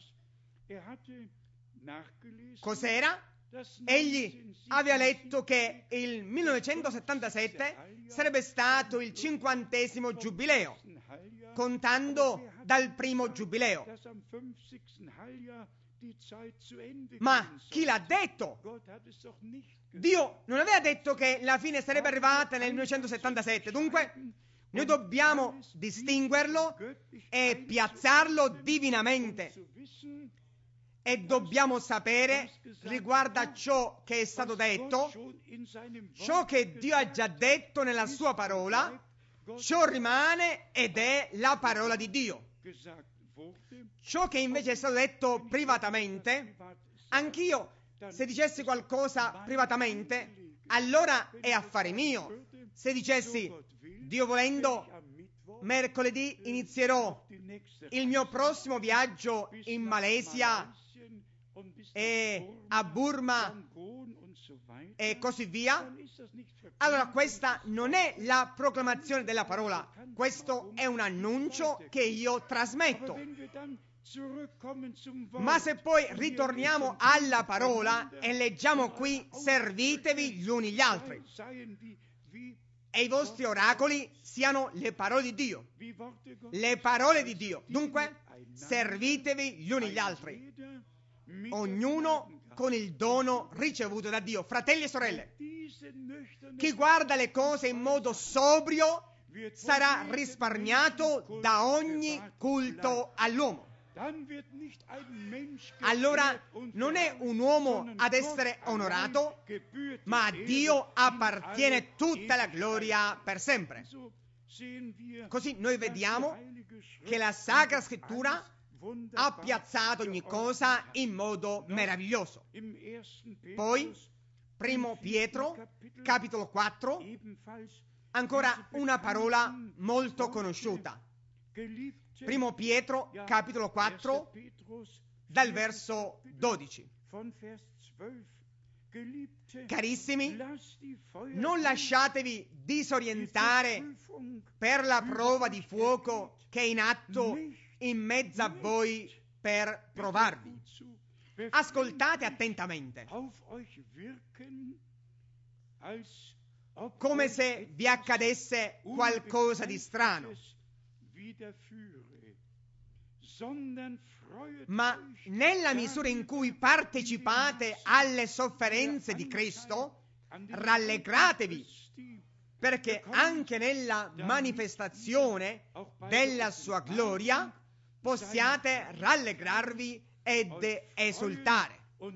Cos'era? Egli aveva letto che il 1977 sarebbe stato il 50° giubileo, contando dal primo giubileo. Ma chi l'ha detto? Dio non aveva detto che la fine sarebbe arrivata nel 1977, dunque noi dobbiamo distinguerlo e piazzarlo divinamente. E dobbiamo sapere riguardo a ciò che è stato detto, ciò che Dio ha già detto nella sua parola, ciò rimane ed è la parola di Dio. Ciò che invece è stato detto privatamente, anch'io, se dicessi qualcosa privatamente, allora è affare mio. Se dicessi, Dio volendo, mercoledì inizierò il mio prossimo viaggio in Malesia e a Burma e così via, allora questa non è la proclamazione della parola, questo è un annuncio che io trasmetto. Ma se poi ritorniamo alla parola e leggiamo qui, servitevi gli uni gli altri, e i vostri oracoli siano le parole di Dio. Le parole di Dio. Dunque, servitevi gli uni gli altri, ognuno con il dono ricevuto da Dio. Fratelli e sorelle, chi guarda le cose in modo sobrio sarà risparmiato da ogni culto all'uomo. Allora non è un uomo ad essere onorato, ma a Dio appartiene tutta la gloria per sempre. Così noi vediamo che la Sacra Scrittura ha piazzato ogni cosa in modo meraviglioso. Poi, Primo Pietro, capitolo 4, ancora una parola molto conosciuta. Primo Pietro, capitolo 4, dal verso 12. Carissimi, non lasciatevi disorientare per la prova di fuoco che è in atto in mezzo a voi per provarvi. Ascoltate attentamente, come se vi accadesse qualcosa di strano. Ma nella misura in cui partecipate alle sofferenze di Cristo, rallegratevi, perché anche nella manifestazione della sua gloria possiate rallegrarvi ed esultare.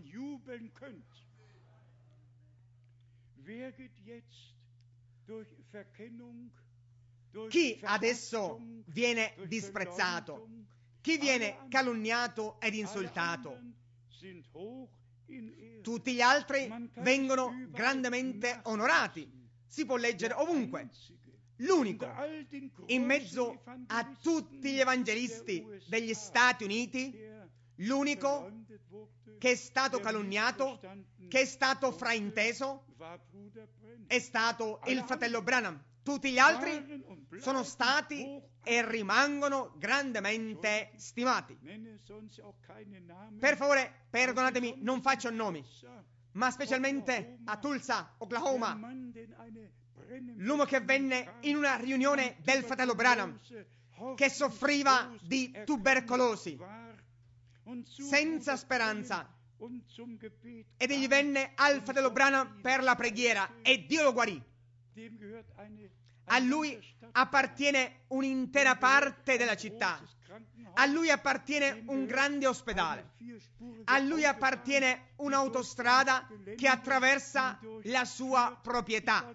Chi adesso viene disprezzato? Chi viene calunniato ed insultato? Tutti gli altri vengono grandemente onorati. Si può leggere ovunque. L'unico, in mezzo a tutti gli evangelisti degli Stati Uniti, l'unico che è stato calunniato, che è stato frainteso, è stato il fratello Branham. Tutti gli altri sono stati e rimangono grandemente stimati. Per favore, perdonatemi, non faccio nomi, ma specialmente a Tulsa, Oklahoma, l'uomo che venne in una riunione del fratello Branham, che soffriva di tubercolosi, senza speranza, ed egli venne al fratello Branham per la preghiera e Dio lo guarì. A lui appartiene un'intera parte della città, a lui appartiene un grande ospedale, a lui appartiene un'autostrada che attraversa la sua proprietà.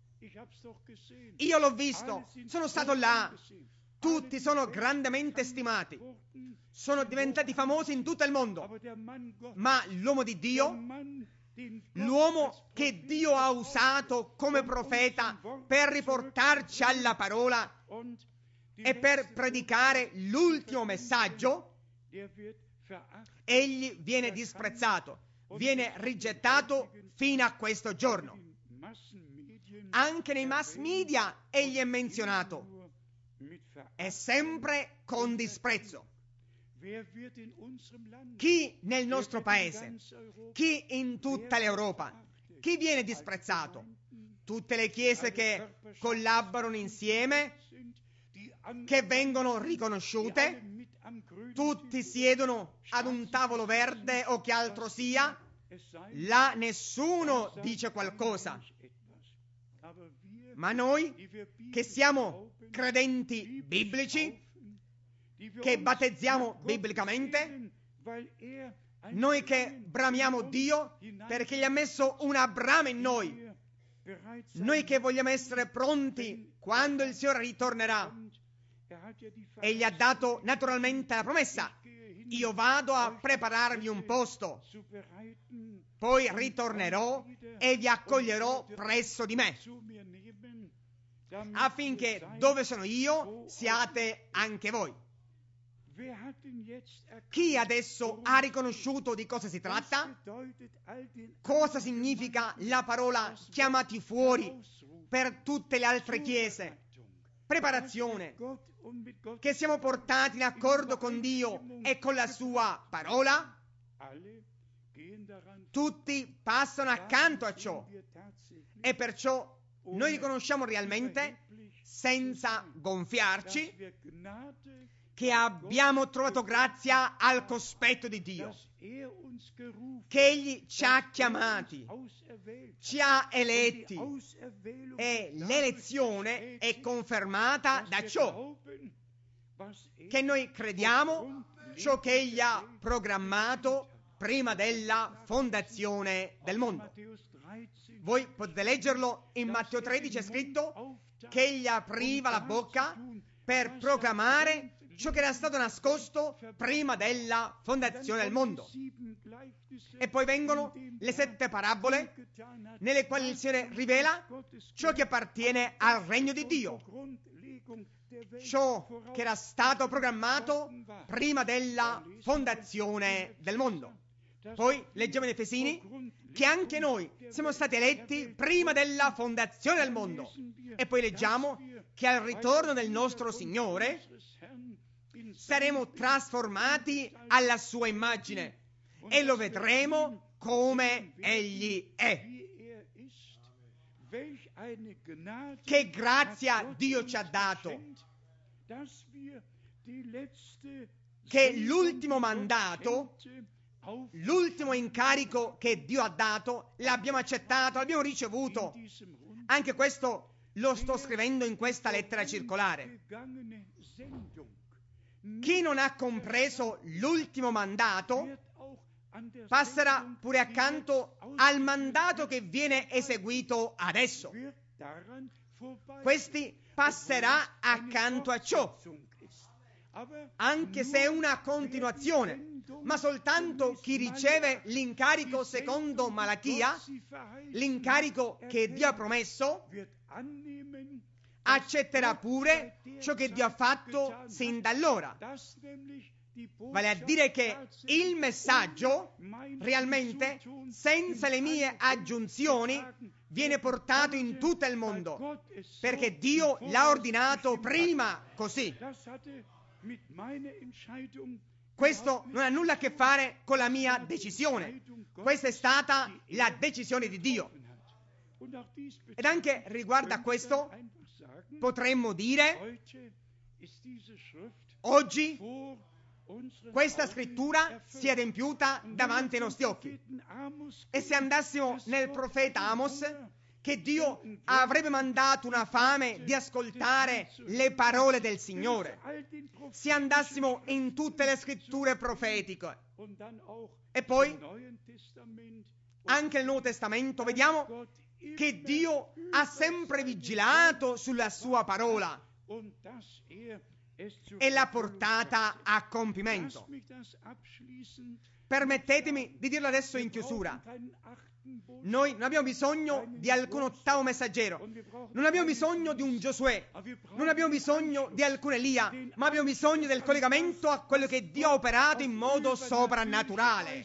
Io l'ho visto, sono stato là, tutti sono grandemente stimati, sono diventati famosi in tutto il mondo, ma l'uomo di Dio, l'uomo che Dio ha usato come profeta per riportarci alla parola e per predicare l'ultimo messaggio, egli viene disprezzato, viene rigettato fino a questo giorno. Anche nei mass media egli è menzionato, è sempre con disprezzo. Chi nel nostro paese, chi in tutta l'Europa, chi viene disprezzato? Tutte le chiese che collaborano insieme, che vengono riconosciute, tutti siedono ad un tavolo verde o che altro sia, là nessuno dice qualcosa. Ma noi, che siamo credenti biblici, che battezziamo biblicamente, noi che bramiamo Dio perché gli ha messo una brama in noi, noi che vogliamo essere pronti quando il Signore ritornerà, e gli ha dato naturalmente la promessa: io vado a prepararvi un posto, poi ritornerò e vi accoglierò presso di me, affinché dove sono io siate anche voi. Chi adesso ha riconosciuto di cosa si tratta? Cosa significa la parola chiamati fuori per tutte le altre chiese? Preparazione, che siamo portati in accordo con Dio e con la sua parola. Tutti passano accanto a ciò, e perciò noi riconosciamo realmente, senza gonfiarci, che abbiamo trovato grazia al cospetto di Dio, che Egli ci ha chiamati, ci ha eletti, e l'elezione è confermata da ciò che noi crediamo, ciò che Egli ha programmato prima della fondazione del mondo. Voi potete leggerlo in Matteo 13, è scritto che Egli apriva la bocca per proclamare ciò che era stato nascosto prima della fondazione del mondo. E poi vengono le 7 parabole nelle quali il Signore rivela ciò che appartiene al regno di Dio, ciò che era stato programmato prima della fondazione del mondo. Poi leggiamo in Efesini che anche noi siamo stati eletti prima della fondazione del mondo, e poi leggiamo che al ritorno del nostro Signore saremo trasformati alla sua immagine e lo vedremo come Egli è. Che grazia Dio ci ha dato, che l'ultimo mandato, l'ultimo incarico che Dio ha dato, l'abbiamo accettato, l'abbiamo ricevuto. Anche questo lo sto scrivendo in questa lettera circolare. Chi non ha compreso l'ultimo mandato passerà pure accanto al mandato che viene eseguito adesso. Questi passerà accanto a ciò, anche se è una continuazione, ma soltanto chi riceve l'incarico secondo Malachia, l'incarico che Dio ha promesso, accetterà pure ciò che Dio ha fatto sin da allora. Vale a dire che il messaggio realmente, senza le mie aggiunzioni, viene portato in tutto il mondo, perché Dio l'ha ordinato prima così. Questo non ha nulla a che fare con la mia decisione, questa è stata la decisione di Dio. Ed anche riguardo a questo potremmo dire: oggi questa scrittura si è adempiuta davanti ai nostri occhi. E se andassimo nel profeta Amos, che Dio avrebbe mandato una fame di ascoltare le parole del Signore, se andassimo in tutte le scritture profetiche, e poi anche nel Nuovo Testamento, vediamo che Dio ha sempre vigilato sulla sua parola e l'ha portata a compimento. Permettetemi di dirlo adesso in chiusura. Noi non abbiamo bisogno di alcun ottavo messaggero, non abbiamo bisogno di un Giosuè, non abbiamo bisogno di alcun Elia, ma abbiamo bisogno del collegamento a quello che Dio ha operato in modo soprannaturale.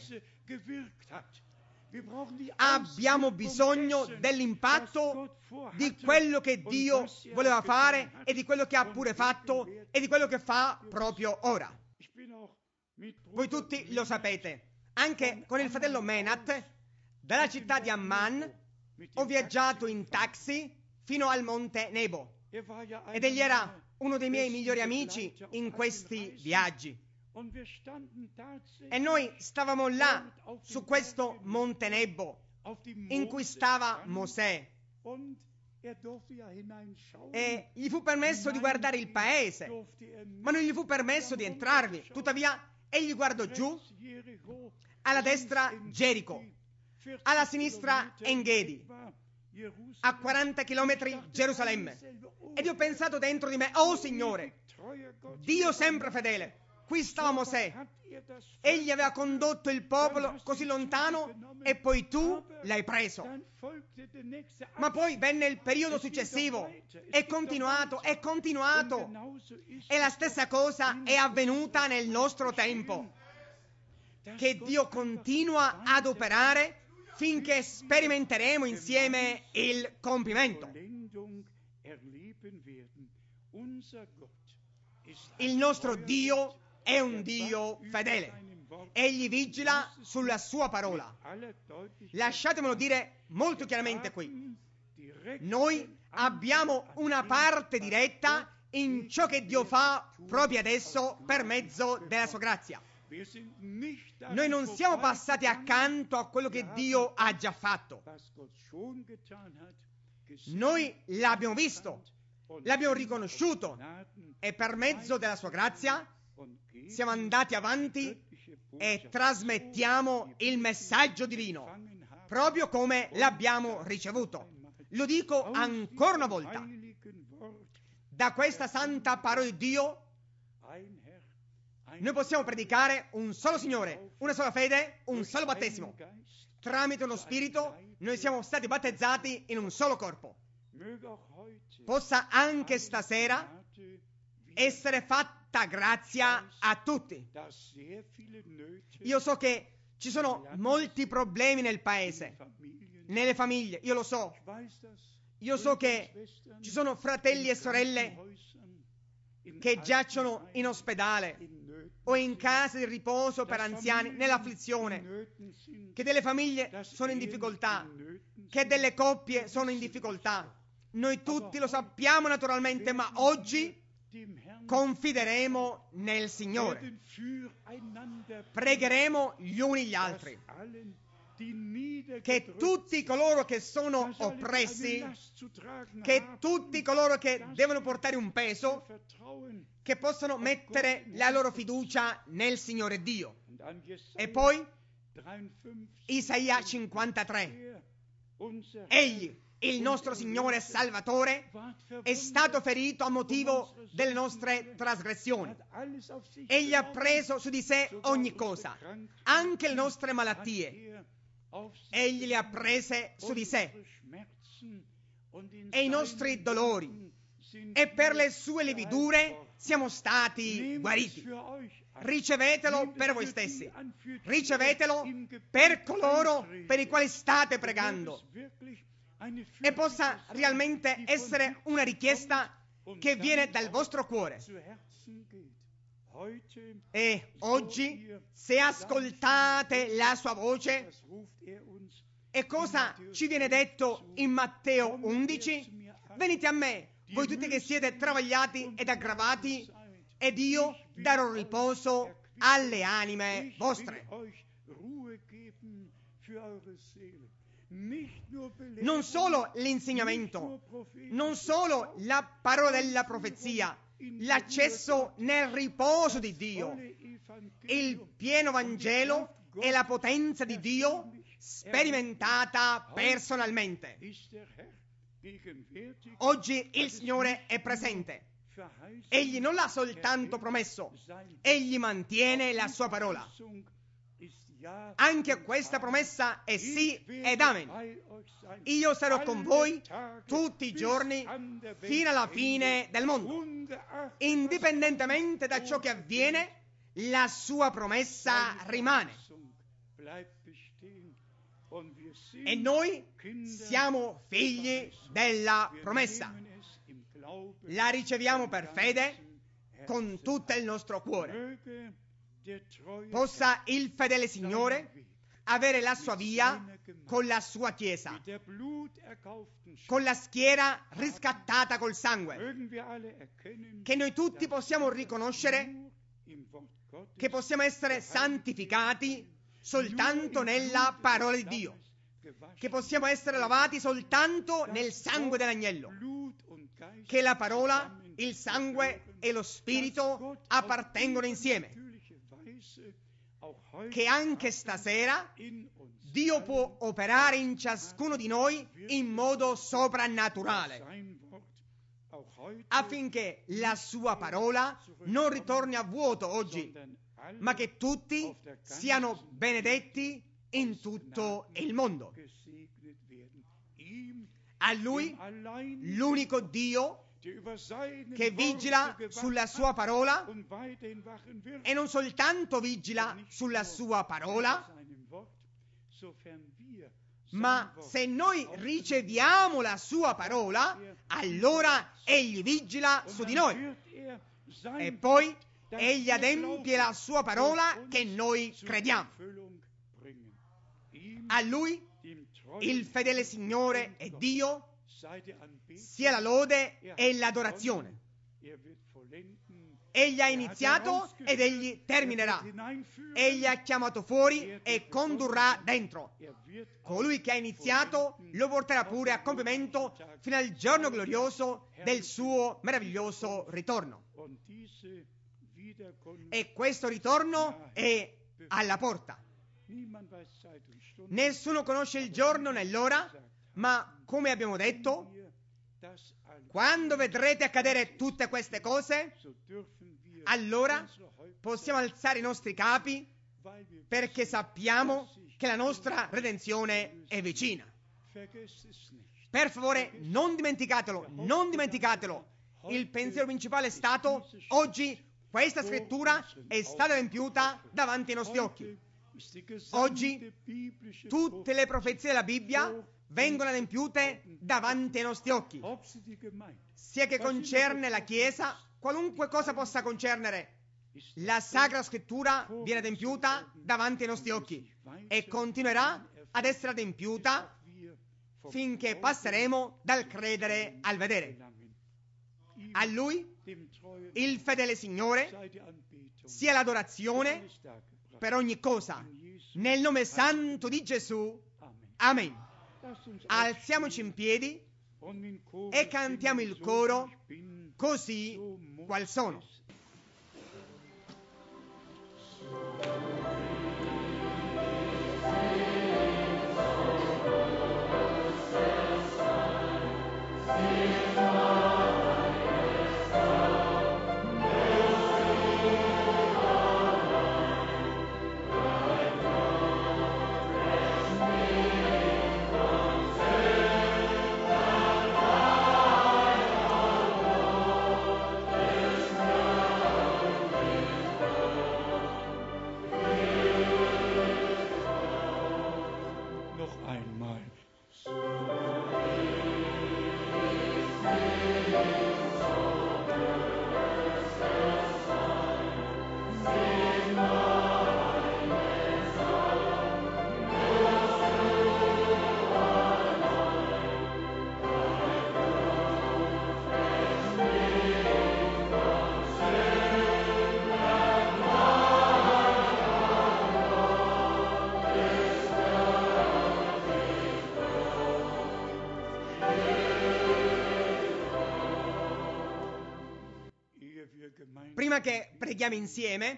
Abbiamo bisogno dell'impatto di quello che Dio voleva fare e di quello che ha pure fatto e di quello che fa proprio ora. Voi tutti lo sapete. Anche con il fratello Menat, dalla città di Amman, ho viaggiato in taxi fino al monte Nebo, ed egli era uno dei miei migliori amici in questi viaggi. E noi stavamo là, su questo Monte Nebo, in cui stava Mosè. E gli fu permesso di guardare il paese, ma non gli fu permesso di entrarvi. Tuttavia, egli guardò giù, alla destra Gerico, alla sinistra Engedi, a 40 chilometri Gerusalemme. Ed io ho pensato dentro di me: oh Signore, Dio sempre fedele. Qui stava Mosè, egli aveva condotto il popolo così lontano e poi tu l'hai preso. Ma poi venne il periodo successivo, è continuato. E la stessa cosa è avvenuta nel nostro tempo, che Dio continua ad operare finché sperimenteremo insieme il compimento. Il nostro Dio è un Dio fedele. Egli vigila sulla sua parola. Lasciatemelo dire molto chiaramente qui. Noi abbiamo una parte diretta in ciò che Dio fa proprio adesso per mezzo della sua grazia. Noi non siamo passati accanto a quello che Dio ha già fatto. Noi l'abbiamo visto, l'abbiamo riconosciuto e per mezzo della sua grazia siamo andati avanti e trasmettiamo il messaggio divino proprio come l'abbiamo ricevuto. Lo dico ancora una volta: da questa santa parola di Dio noi possiamo predicare un solo Signore, una sola fede, un solo battesimo. Tramite uno Spirito noi siamo stati battezzati in un solo corpo. Possa anche stasera essere fatta grazia a tutti. Io so che ci sono molti problemi nel paese, nelle famiglie, io lo so. Io so che ci sono fratelli e sorelle che giacciono in ospedale o in case di riposo per anziani nell'afflizione, che delle famiglie sono in difficoltà, che delle coppie sono in difficoltà. Noi tutti lo sappiamo naturalmente, ma oggi confideremo nel Signore. Pregheremo gli uni gli altri, che tutti coloro che sono oppressi, che tutti coloro che devono portare un peso, che possano mettere la loro fiducia nel Signore Dio. E poi Isaia 53. Egli, il nostro Signore e Salvatore, è stato ferito a motivo delle nostre trasgressioni. Egli ha preso su di sé ogni cosa, anche le nostre malattie. Egli le ha prese su di sé e i nostri dolori, e per le sue lividure siamo stati guariti. Ricevetelo per voi stessi, ricevetelo per coloro per i quali state pregando, e possa realmente essere una richiesta che viene dal vostro cuore. E oggi, se ascoltate la sua voce, e cosa ci viene detto in Matteo 11? Venite a me, voi tutti che siete travagliati ed aggravati, ed io darò riposo alle anime vostre. Non solo l'insegnamento, non solo la parola della profezia, l'accesso nel riposo di Dio, il pieno Vangelo e la potenza di Dio sperimentata personalmente. Oggi il Signore è presente. Egli non l'ha soltanto promesso, egli mantiene la sua parola. Anche questa promessa è sì ed amen. Io sarò con voi tutti i giorni fino alla fine del mondo. Indipendentemente da ciò che avviene, la sua promessa rimane. E noi siamo figli della promessa. La riceviamo per fede con tutto il nostro cuore. Possa il fedele Signore avere la sua via con la sua Chiesa, con la schiera riscattata col sangue, che noi tutti possiamo riconoscere che possiamo essere santificati soltanto nella parola di Dio, che possiamo essere lavati soltanto nel sangue dell'agnello, che la parola, il sangue e lo spirito appartengono insieme, che anche stasera Dio può operare in ciascuno di noi in modo soprannaturale, affinché la sua parola non ritorni a vuoto oggi, ma che tutti siano benedetti in tutto il mondo. A Lui, l'unico Dio che vigila sulla sua parola, e non soltanto vigila sulla sua parola, ma se noi riceviamo la sua parola, allora Egli vigila su di noi e poi Egli adempie la sua parola che noi crediamo. A Lui, il fedele Signore e Dio, sia la lode e l'adorazione. Egli ha iniziato ed Egli terminerà. Egli ha chiamato fuori e condurrà dentro. Colui che ha iniziato lo porterà pure a compimento fino al giorno glorioso del suo meraviglioso ritorno. E questo ritorno è alla porta. Nessuno conosce il giorno né l'ora, ma come abbiamo detto, quando vedrete accadere tutte queste cose, allora possiamo alzare i nostri capi, perché sappiamo che la nostra redenzione è vicina. Per favore, non dimenticatelo, non dimenticatelo. Il pensiero principale è stato: oggi questa scrittura è stata adempiuta davanti ai nostri occhi. Oggi tutte le profezie della Bibbia vengono adempiute davanti ai nostri occhi, sia che concerne la Chiesa, qualunque cosa possa concernere. La Sacra Scrittura viene adempiuta davanti ai nostri occhi e continuerà ad essere adempiuta finché passeremo dal credere al vedere. A Lui, il fedele Signore, sia l'adorazione per ogni cosa. Nel nome santo di Gesù. Amen. Alziamoci in piedi e cantiamo il coro Così qual sono. Prima che preghiamo insieme,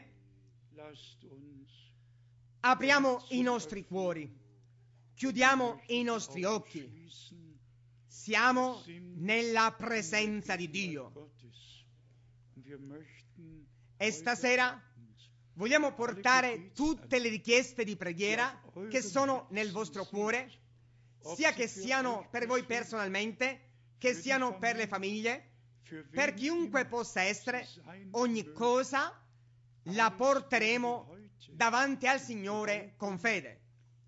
apriamo i nostri cuori, chiudiamo i nostri occhi. Siamo nella presenza di Dio. E stasera vogliamo portare tutte le richieste di preghiera che sono nel vostro cuore, sia che siano per voi personalmente, che siano per le famiglie, per chiunque possa essere. Ogni cosa la porteremo davanti al Signore con fede,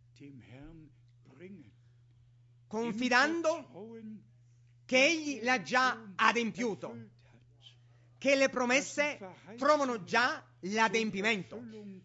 confidando che Egli l'ha già adempiuto, che le promesse trovano già l'adempimento.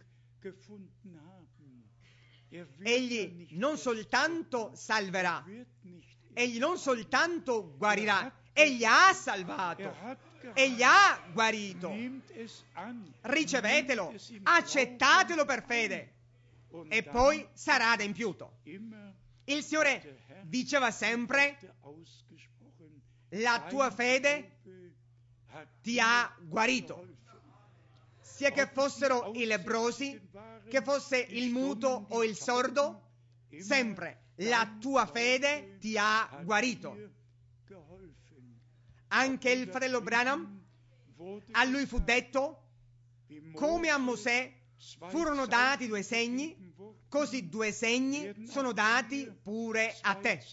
Egli non soltanto salverà, Egli non soltanto guarirà, Egli ha salvato, Egli ha guarito. Ricevetelo, accettatelo per fede e poi sarà adempiuto. Il Signore diceva sempre: la tua fede ti ha guarito. Sia che fossero i lebbrosi, che fosse il muto o il sordo, sempre la tua fede ti ha guarito. Anche il fratello Branham, a lui fu detto: come a Mosè furono dati 2 segni, così 2 segni sono dati pure a te.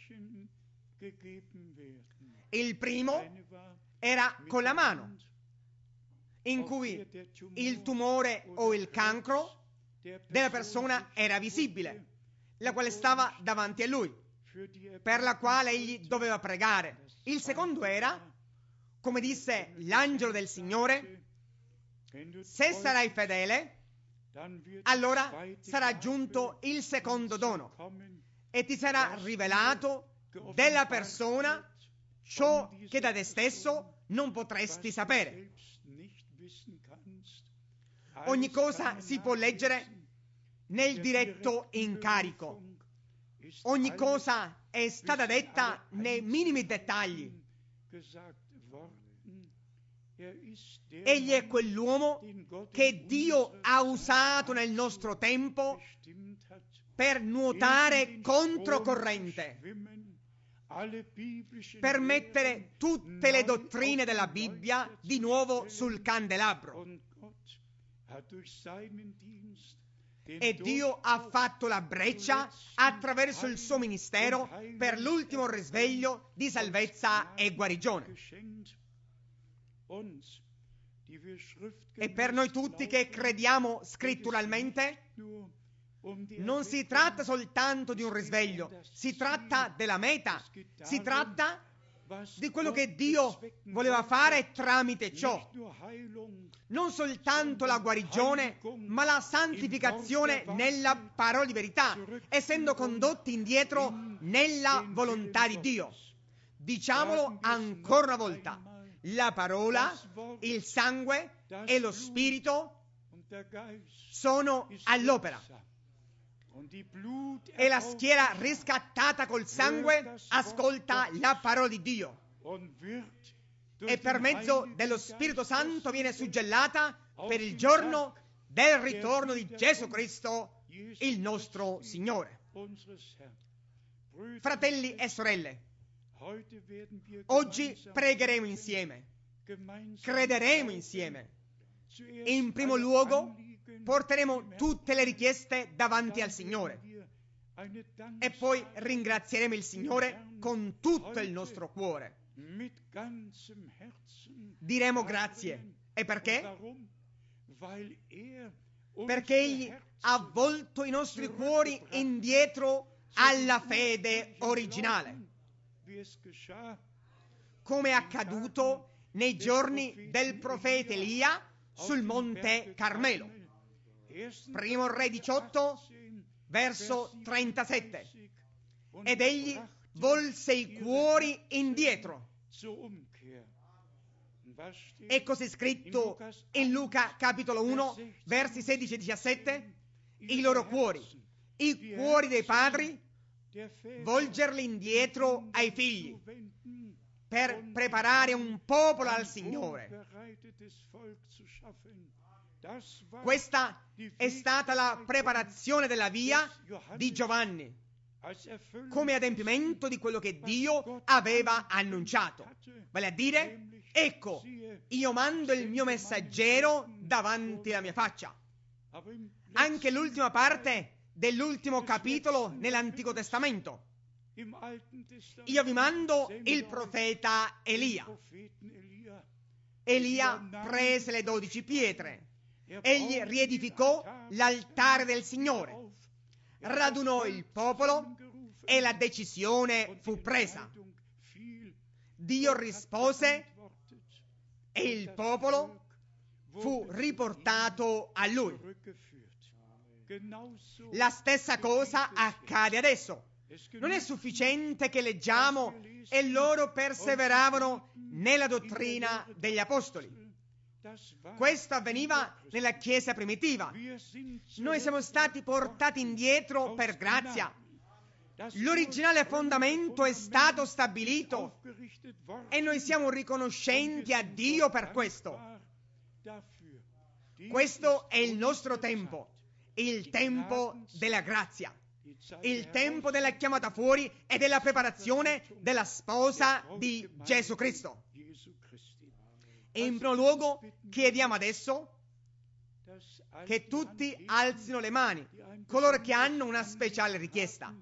Il primo era con la mano, in cui il tumore o il cancro della persona era visibile, la quale stava davanti a lui, per la quale egli doveva pregare. Il secondo era, come disse l'angelo del Signore: se sarai fedele, allora sarà giunto il secondo dono e ti sarà rivelato della persona ciò che da te stesso non potresti sapere. Ogni cosa si può leggere nel diretto incarico. Ogni cosa è stata detta nei minimi dettagli. Egli è quell'uomo che Dio ha usato nel nostro tempo per nuotare controcorrente, per mettere tutte le dottrine della Bibbia di nuovo sul candelabro. E Dio ha fatto la breccia attraverso il suo ministero per l'ultimo risveglio di salvezza e guarigione. E per noi tutti che crediamo scritturalmente, non si tratta soltanto di un risveglio, si tratta della meta, si tratta di quello che Dio voleva fare tramite ciò. Non soltanto la guarigione, ma la santificazione nella parola di verità, essendo condotti indietro nella volontà di Dio. Diciamolo ancora una volta: la parola, il sangue e lo spirito sono all'opera. E la schiera riscattata col sangue ascolta la parola di Dio e per mezzo dello Spirito Santo viene suggellata per il giorno del ritorno di Gesù Cristo, il nostro Signore. Fratelli e sorelle, oggi pregheremo insieme, crederemo insieme. In primo luogo porteremo tutte le richieste davanti al Signore e poi ringrazieremo il Signore con tutto il nostro cuore. Diremo grazie. E perché? Perché Egli ha volto i nostri cuori indietro alla fede originale, come è accaduto nei giorni del profeta Elia sul monte Carmelo. Primo Re 18, verso 37. Ed egli volse i cuori indietro. È così scritto in Luca capitolo 1, versi 16 e 17. I loro cuori, i cuori dei padri, volgerli indietro ai figli, per preparare un popolo al Signore. Questa è stata la preparazione della via di Giovanni, come adempimento di quello che Dio aveva annunciato. Vale a dire: ecco, io mando il mio messaggero davanti alla mia faccia. Anche l'ultima parte dell'ultimo capitolo nell'Antico Testamento: io vi mando il profeta Elia. Elia prese le 12 pietre, egli riedificò l'altare del Signore, radunò il popolo e la decisione fu presa. Dio rispose e il popolo fu riportato a Lui. La stessa cosa accade adesso. Non è sufficiente che leggiamo e loro perseveravano nella dottrina degli apostoli. Questo avveniva nella Chiesa primitiva. Noi siamo stati portati indietro per grazia. L'originale fondamento è stato stabilito e noi siamo riconoscenti a Dio per questo. Questo è il nostro tempo, il tempo della grazia, il tempo della chiamata fuori e della preparazione della sposa di Gesù Cristo. E in primo luogo chiediamo adesso che tutti alzino le mani, coloro che hanno una speciale richiesta.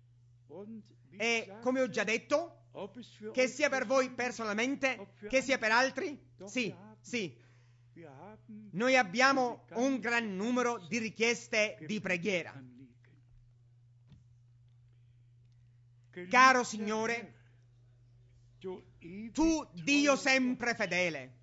E come ho già detto, che sia per voi personalmente, che sia per altri, sì. Noi abbiamo un gran numero di richieste di preghiera. Caro Signore, tu, Dio sempre fedele,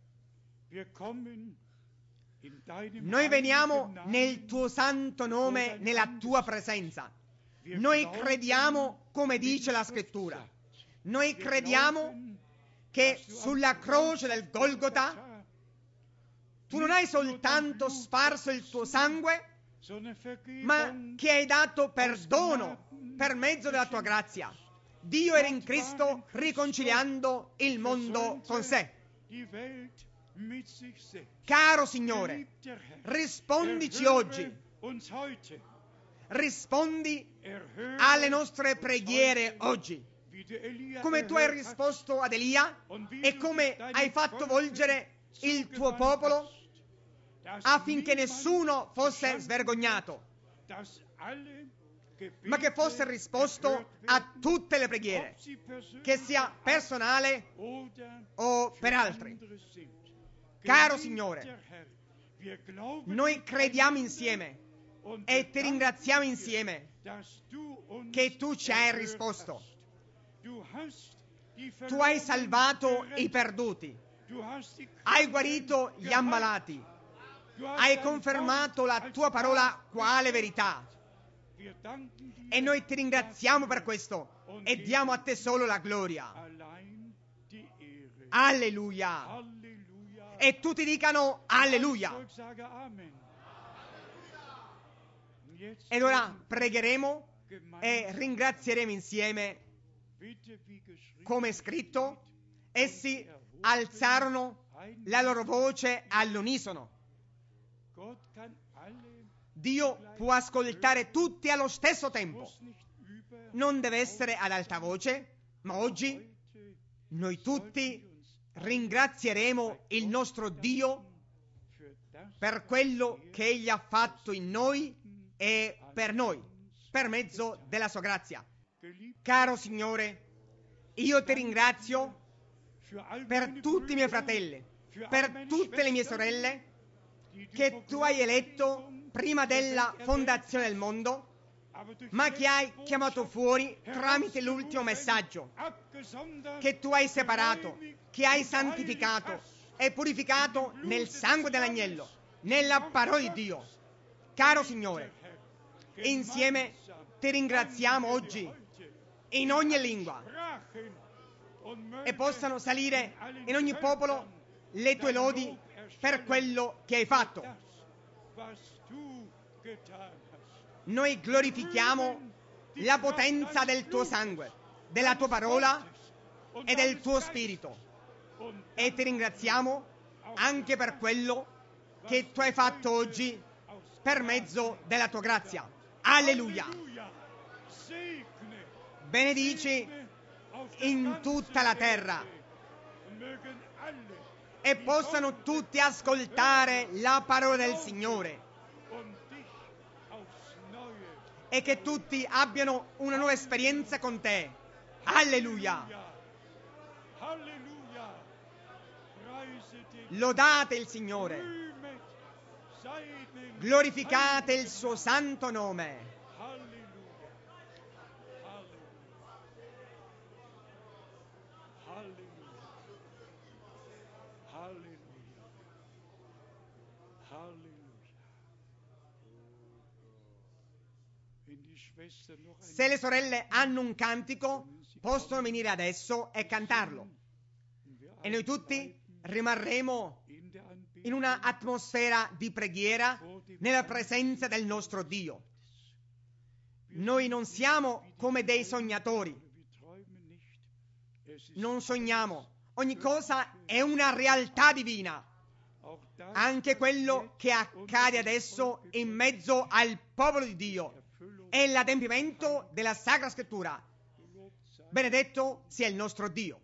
noi veniamo nel tuo santo nome, nella tua presenza. Noi crediamo come dice la Scrittura. Noi crediamo che sulla croce del Golgota tu non hai soltanto sparso il tuo sangue, ma che hai dato perdono per mezzo della tua grazia. Dio era in Cristo riconciliando il mondo con sé. Caro Signore, rispondici oggi. Rispondi alle nostre preghiere oggi, come tu hai risposto ad Elia e come hai fatto volgere il tuo popolo affinché nessuno fosse svergognato, ma che fosse risposto a tutte le preghiere, che sia personale o per altri. Caro Signore, noi crediamo insieme e ti ringraziamo insieme che tu ci hai risposto. Tu hai salvato i perduti, hai guarito gli ammalati, hai confermato la tua parola quale verità. E noi ti ringraziamo per questo e diamo a te solo la gloria. Alleluia. E tutti dicano alleluia. Ed ora pregheremo e ringrazieremo insieme. Come è scritto, essi alzarono la loro voce all'unisono. Dio può ascoltare tutti allo stesso tempo. Non deve essere ad alta voce, ma oggi noi tutti ringrazieremo il nostro Dio per quello che Egli ha fatto in noi e per noi, per mezzo della sua grazia. Caro Signore, io ti ringrazio per tutti i miei fratelli, per tutte le mie sorelle che tu hai eletto prima della fondazione del mondo, ma che hai chiamato fuori tramite l'ultimo messaggio, che tu hai separato, che hai santificato e purificato nel sangue dell'agnello, nella parola di Dio. Caro Signore, insieme ti ringraziamo oggi in ogni lingua e possano salire in ogni popolo le tue lodi per quello che hai fatto. Noi glorifichiamo la potenza del tuo sangue, della tua parola e del tuo spirito e ti ringraziamo anche per quello che tu hai fatto oggi per mezzo della tua grazia. Alleluia. Benedici in tutta la terra e possano tutti ascoltare la parola del Signore e che tutti abbiano una nuova esperienza con te. Alleluia. Lodate il Signore, glorificate il suo santo nome. Se le sorelle hanno un cantico, possono venire adesso e cantarlo. E noi tutti rimarremo in una atmosfera di preghiera nella presenza del nostro Dio. Noi non siamo come dei sognatori. Non sogniamo. Ogni cosa è una realtà divina. Anche quello che accade adesso in mezzo al popolo di Dio è l'adempimento della Sacra Scrittura. Benedetto sia il nostro Dio.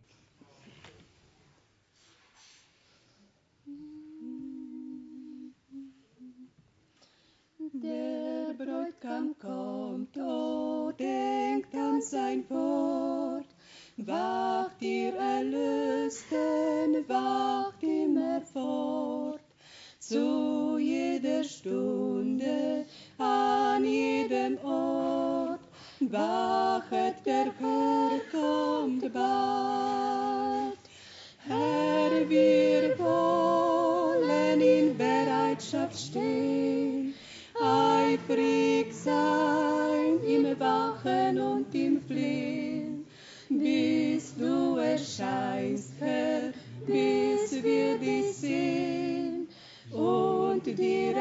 Der Bräutigam kommt, oh, denkt an sein Wort. Wacht ihr Erlösten, wacht immer fort. Zu jeder Stunde, an jedem Ort. Wachet, der Herr kommt bald. Herr, wir wollen in Bereitschaft stehen. Eifrig sein im Wachen und im Flehen, bis du erscheinst, Herr, bis wir dich sehen und dir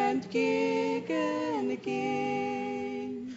entgegengehen.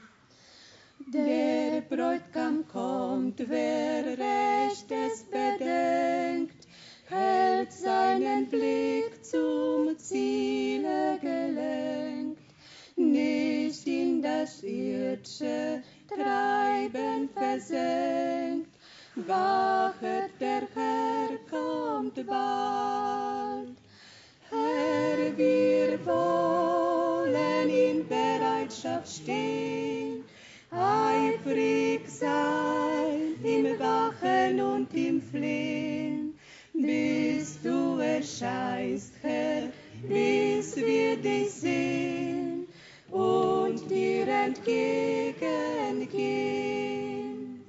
Der Bräutigam kommt, wer Rechtes bedenkt, hält seinen Blick zum Ziele gelenkt, nicht in das irdische Treiben versenkt. Wachet, der Herr kommt bald. Herr, wir wollen in Bereitschaft stehen, eifrig sein im Wachen und im Flehen, bis du erscheinst, Herr, bis wir dich sehen und dir entgegengehen.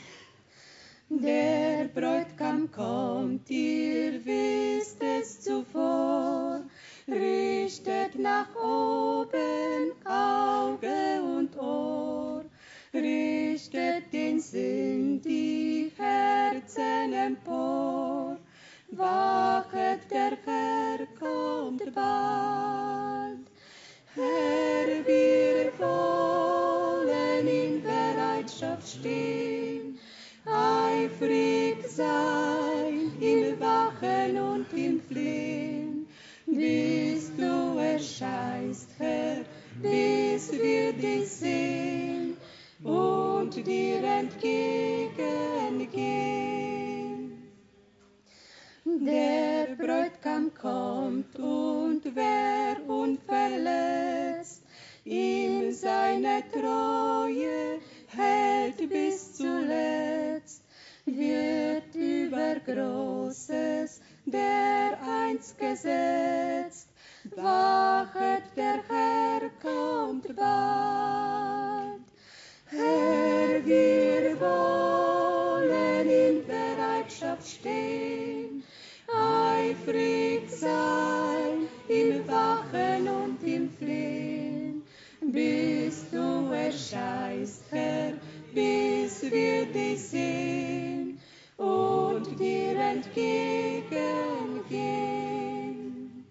Der Bräutigam kommt, ihr wisst es zuvor, richtet nach oben Auge und Ohr, richtet den Sinn, die Herzen empor. Wachet, der Herr kommt bald. Herr, wir wollen in Bereitschaft stehen, eifrig sein im Wachen und im Flehen, bis du erscheinst, Herr, bis wir dich sehen und dir entgegengehen. Der Bräutigam kommt und wer unverletzt ihm seine Treue hält bis zuletzt, wird über Großes dereinst gesetzt. Wachet, der Herr kommt bald. Herr, wir wollen in Bereitschaft stehen, eifrig sein im Wachen und im Flehen, bis du erscheinst, Herr, bis wir dich sehen und dir entgegengehen.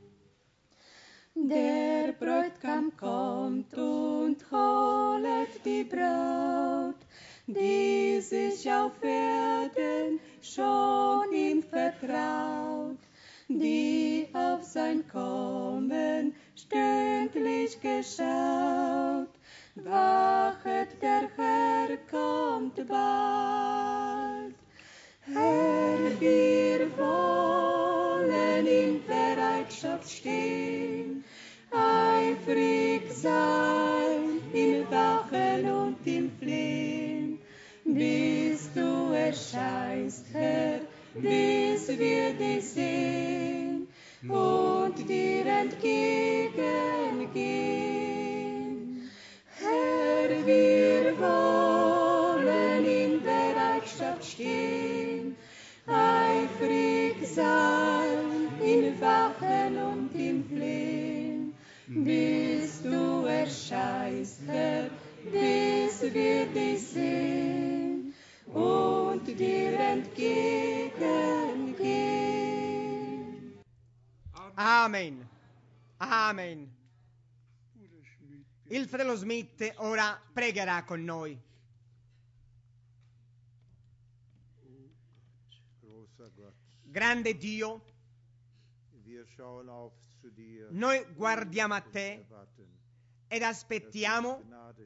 Der Bräutigam kommt und holet die Braut, die sich auf Erden schon ihm vertraut, die auf sein Kommen stündlich geschaut. Wachet, der Herr kommt bald. Herr, wir wollen in Bereitschaft stehen, eifrig sein im Wachen und im Flehen, bis du erscheinst, Herr, bis wir dich sehen und dir entgegengehen. Herr, wir wollen in Bereitschaft stehen, eifrig sein im Wachen und im Flehen, bis du erscheinst, Herr, entgegengehen. Amen. Amen. Il fratello Smith ora pregherà con noi. Grande Dio, noi guardiamo a te ed aspettiamo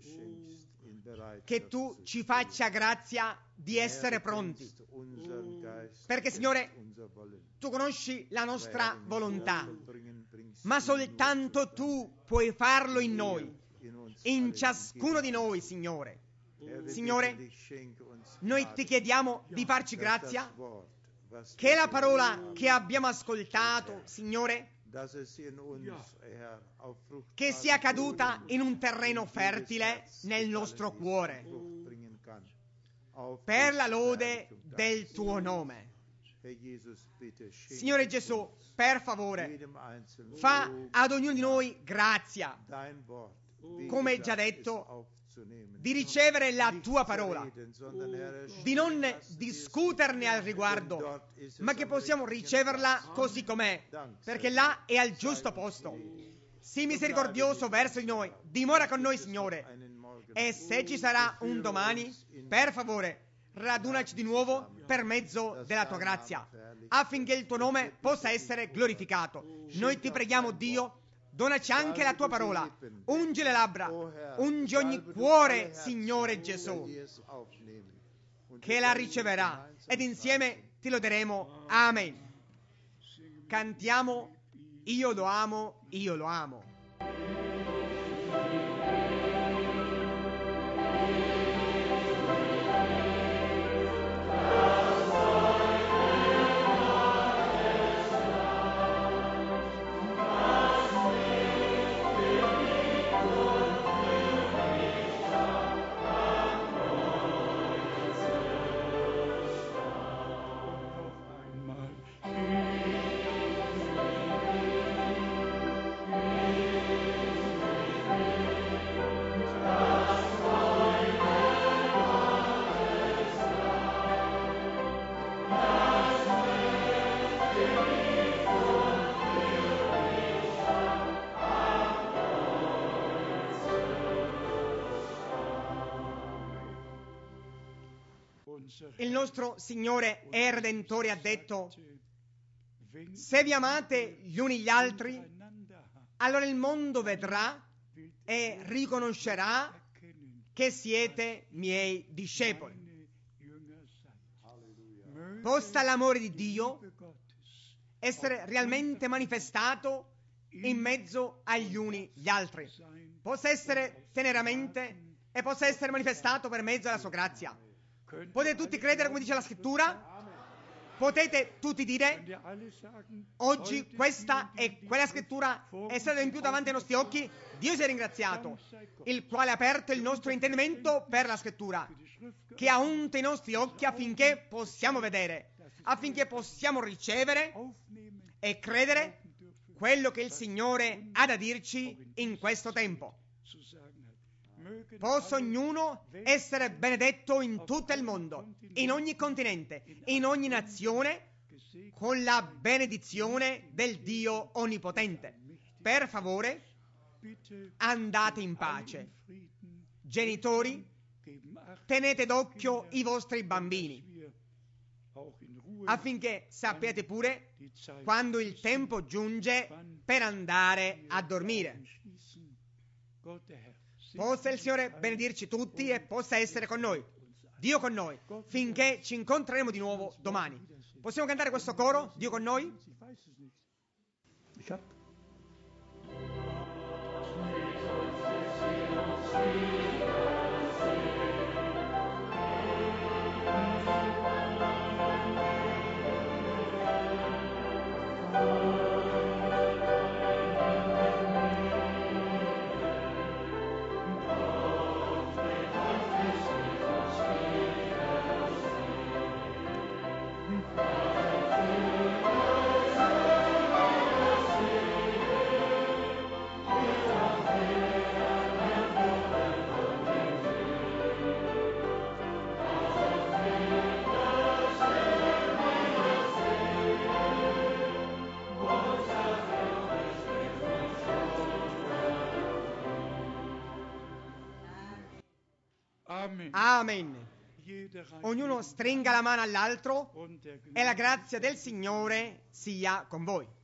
che tu ci faccia grazia di essere pronti. Perché, Signore, tu conosci la nostra volontà, ma soltanto tu puoi farlo in noi, in ciascuno di noi, Signore. Signore, noi ti chiediamo di farci grazia, che la parola che abbiamo ascoltato, Signore, che sia caduta in un terreno fertile nel nostro cuore, per la lode del tuo nome. Signore Gesù, per favore, fa ad ognuno di noi grazia, come già detto, di ricevere la tua parola, di non discuterne al riguardo, ma che possiamo riceverla così com'è, perché là è al giusto posto. Sii misericordioso verso di noi, dimora con noi, Signore, e se ci sarà un domani, per favore, radunaci di nuovo per mezzo della tua grazia, affinché il tuo nome possa essere glorificato. Noi ti preghiamo, Dio, donaci anche la tua parola, ungi le labbra, ungi ogni cuore, Signore Gesù, che la riceverà, ed insieme ti loderemo. Amen. Cantiamo Io lo amo, io lo amo. Il nostro Signore e Redentore ha detto: se vi amate gli uni gli altri, allora il mondo vedrà e riconoscerà che siete miei discepoli. Possa l'amore di Dio essere realmente manifestato in mezzo agli uni gli altri, possa essere teneramente e possa essere manifestato per mezzo della sua grazia. Potete tutti credere come dice la scrittura? Potete tutti dire: oggi questa e quella scrittura è stata adempiuta davanti ai nostri occhi? Dio sia ringraziato, il quale ha aperto il nostro intendimento per la scrittura, che ha unto i nostri occhi affinché possiamo vedere, affinché possiamo ricevere e credere quello che il Signore ha da dirci in questo tempo. Possa ognuno essere benedetto in tutto il mondo, in ogni continente, in ogni nazione, con la benedizione del Dio Onnipotente. Per favore, andate in pace. Genitori, tenete d'occhio i vostri bambini, affinché sappiate pure quando il tempo giunge per andare a dormire. Possa il Signore benedirci tutti e possa essere con noi, Dio con noi, finché ci incontreremo di nuovo domani. Possiamo cantare questo coro, Dio con noi? Amen. Ognuno stringa la mano all'altro e la grazia del Signore sia con voi.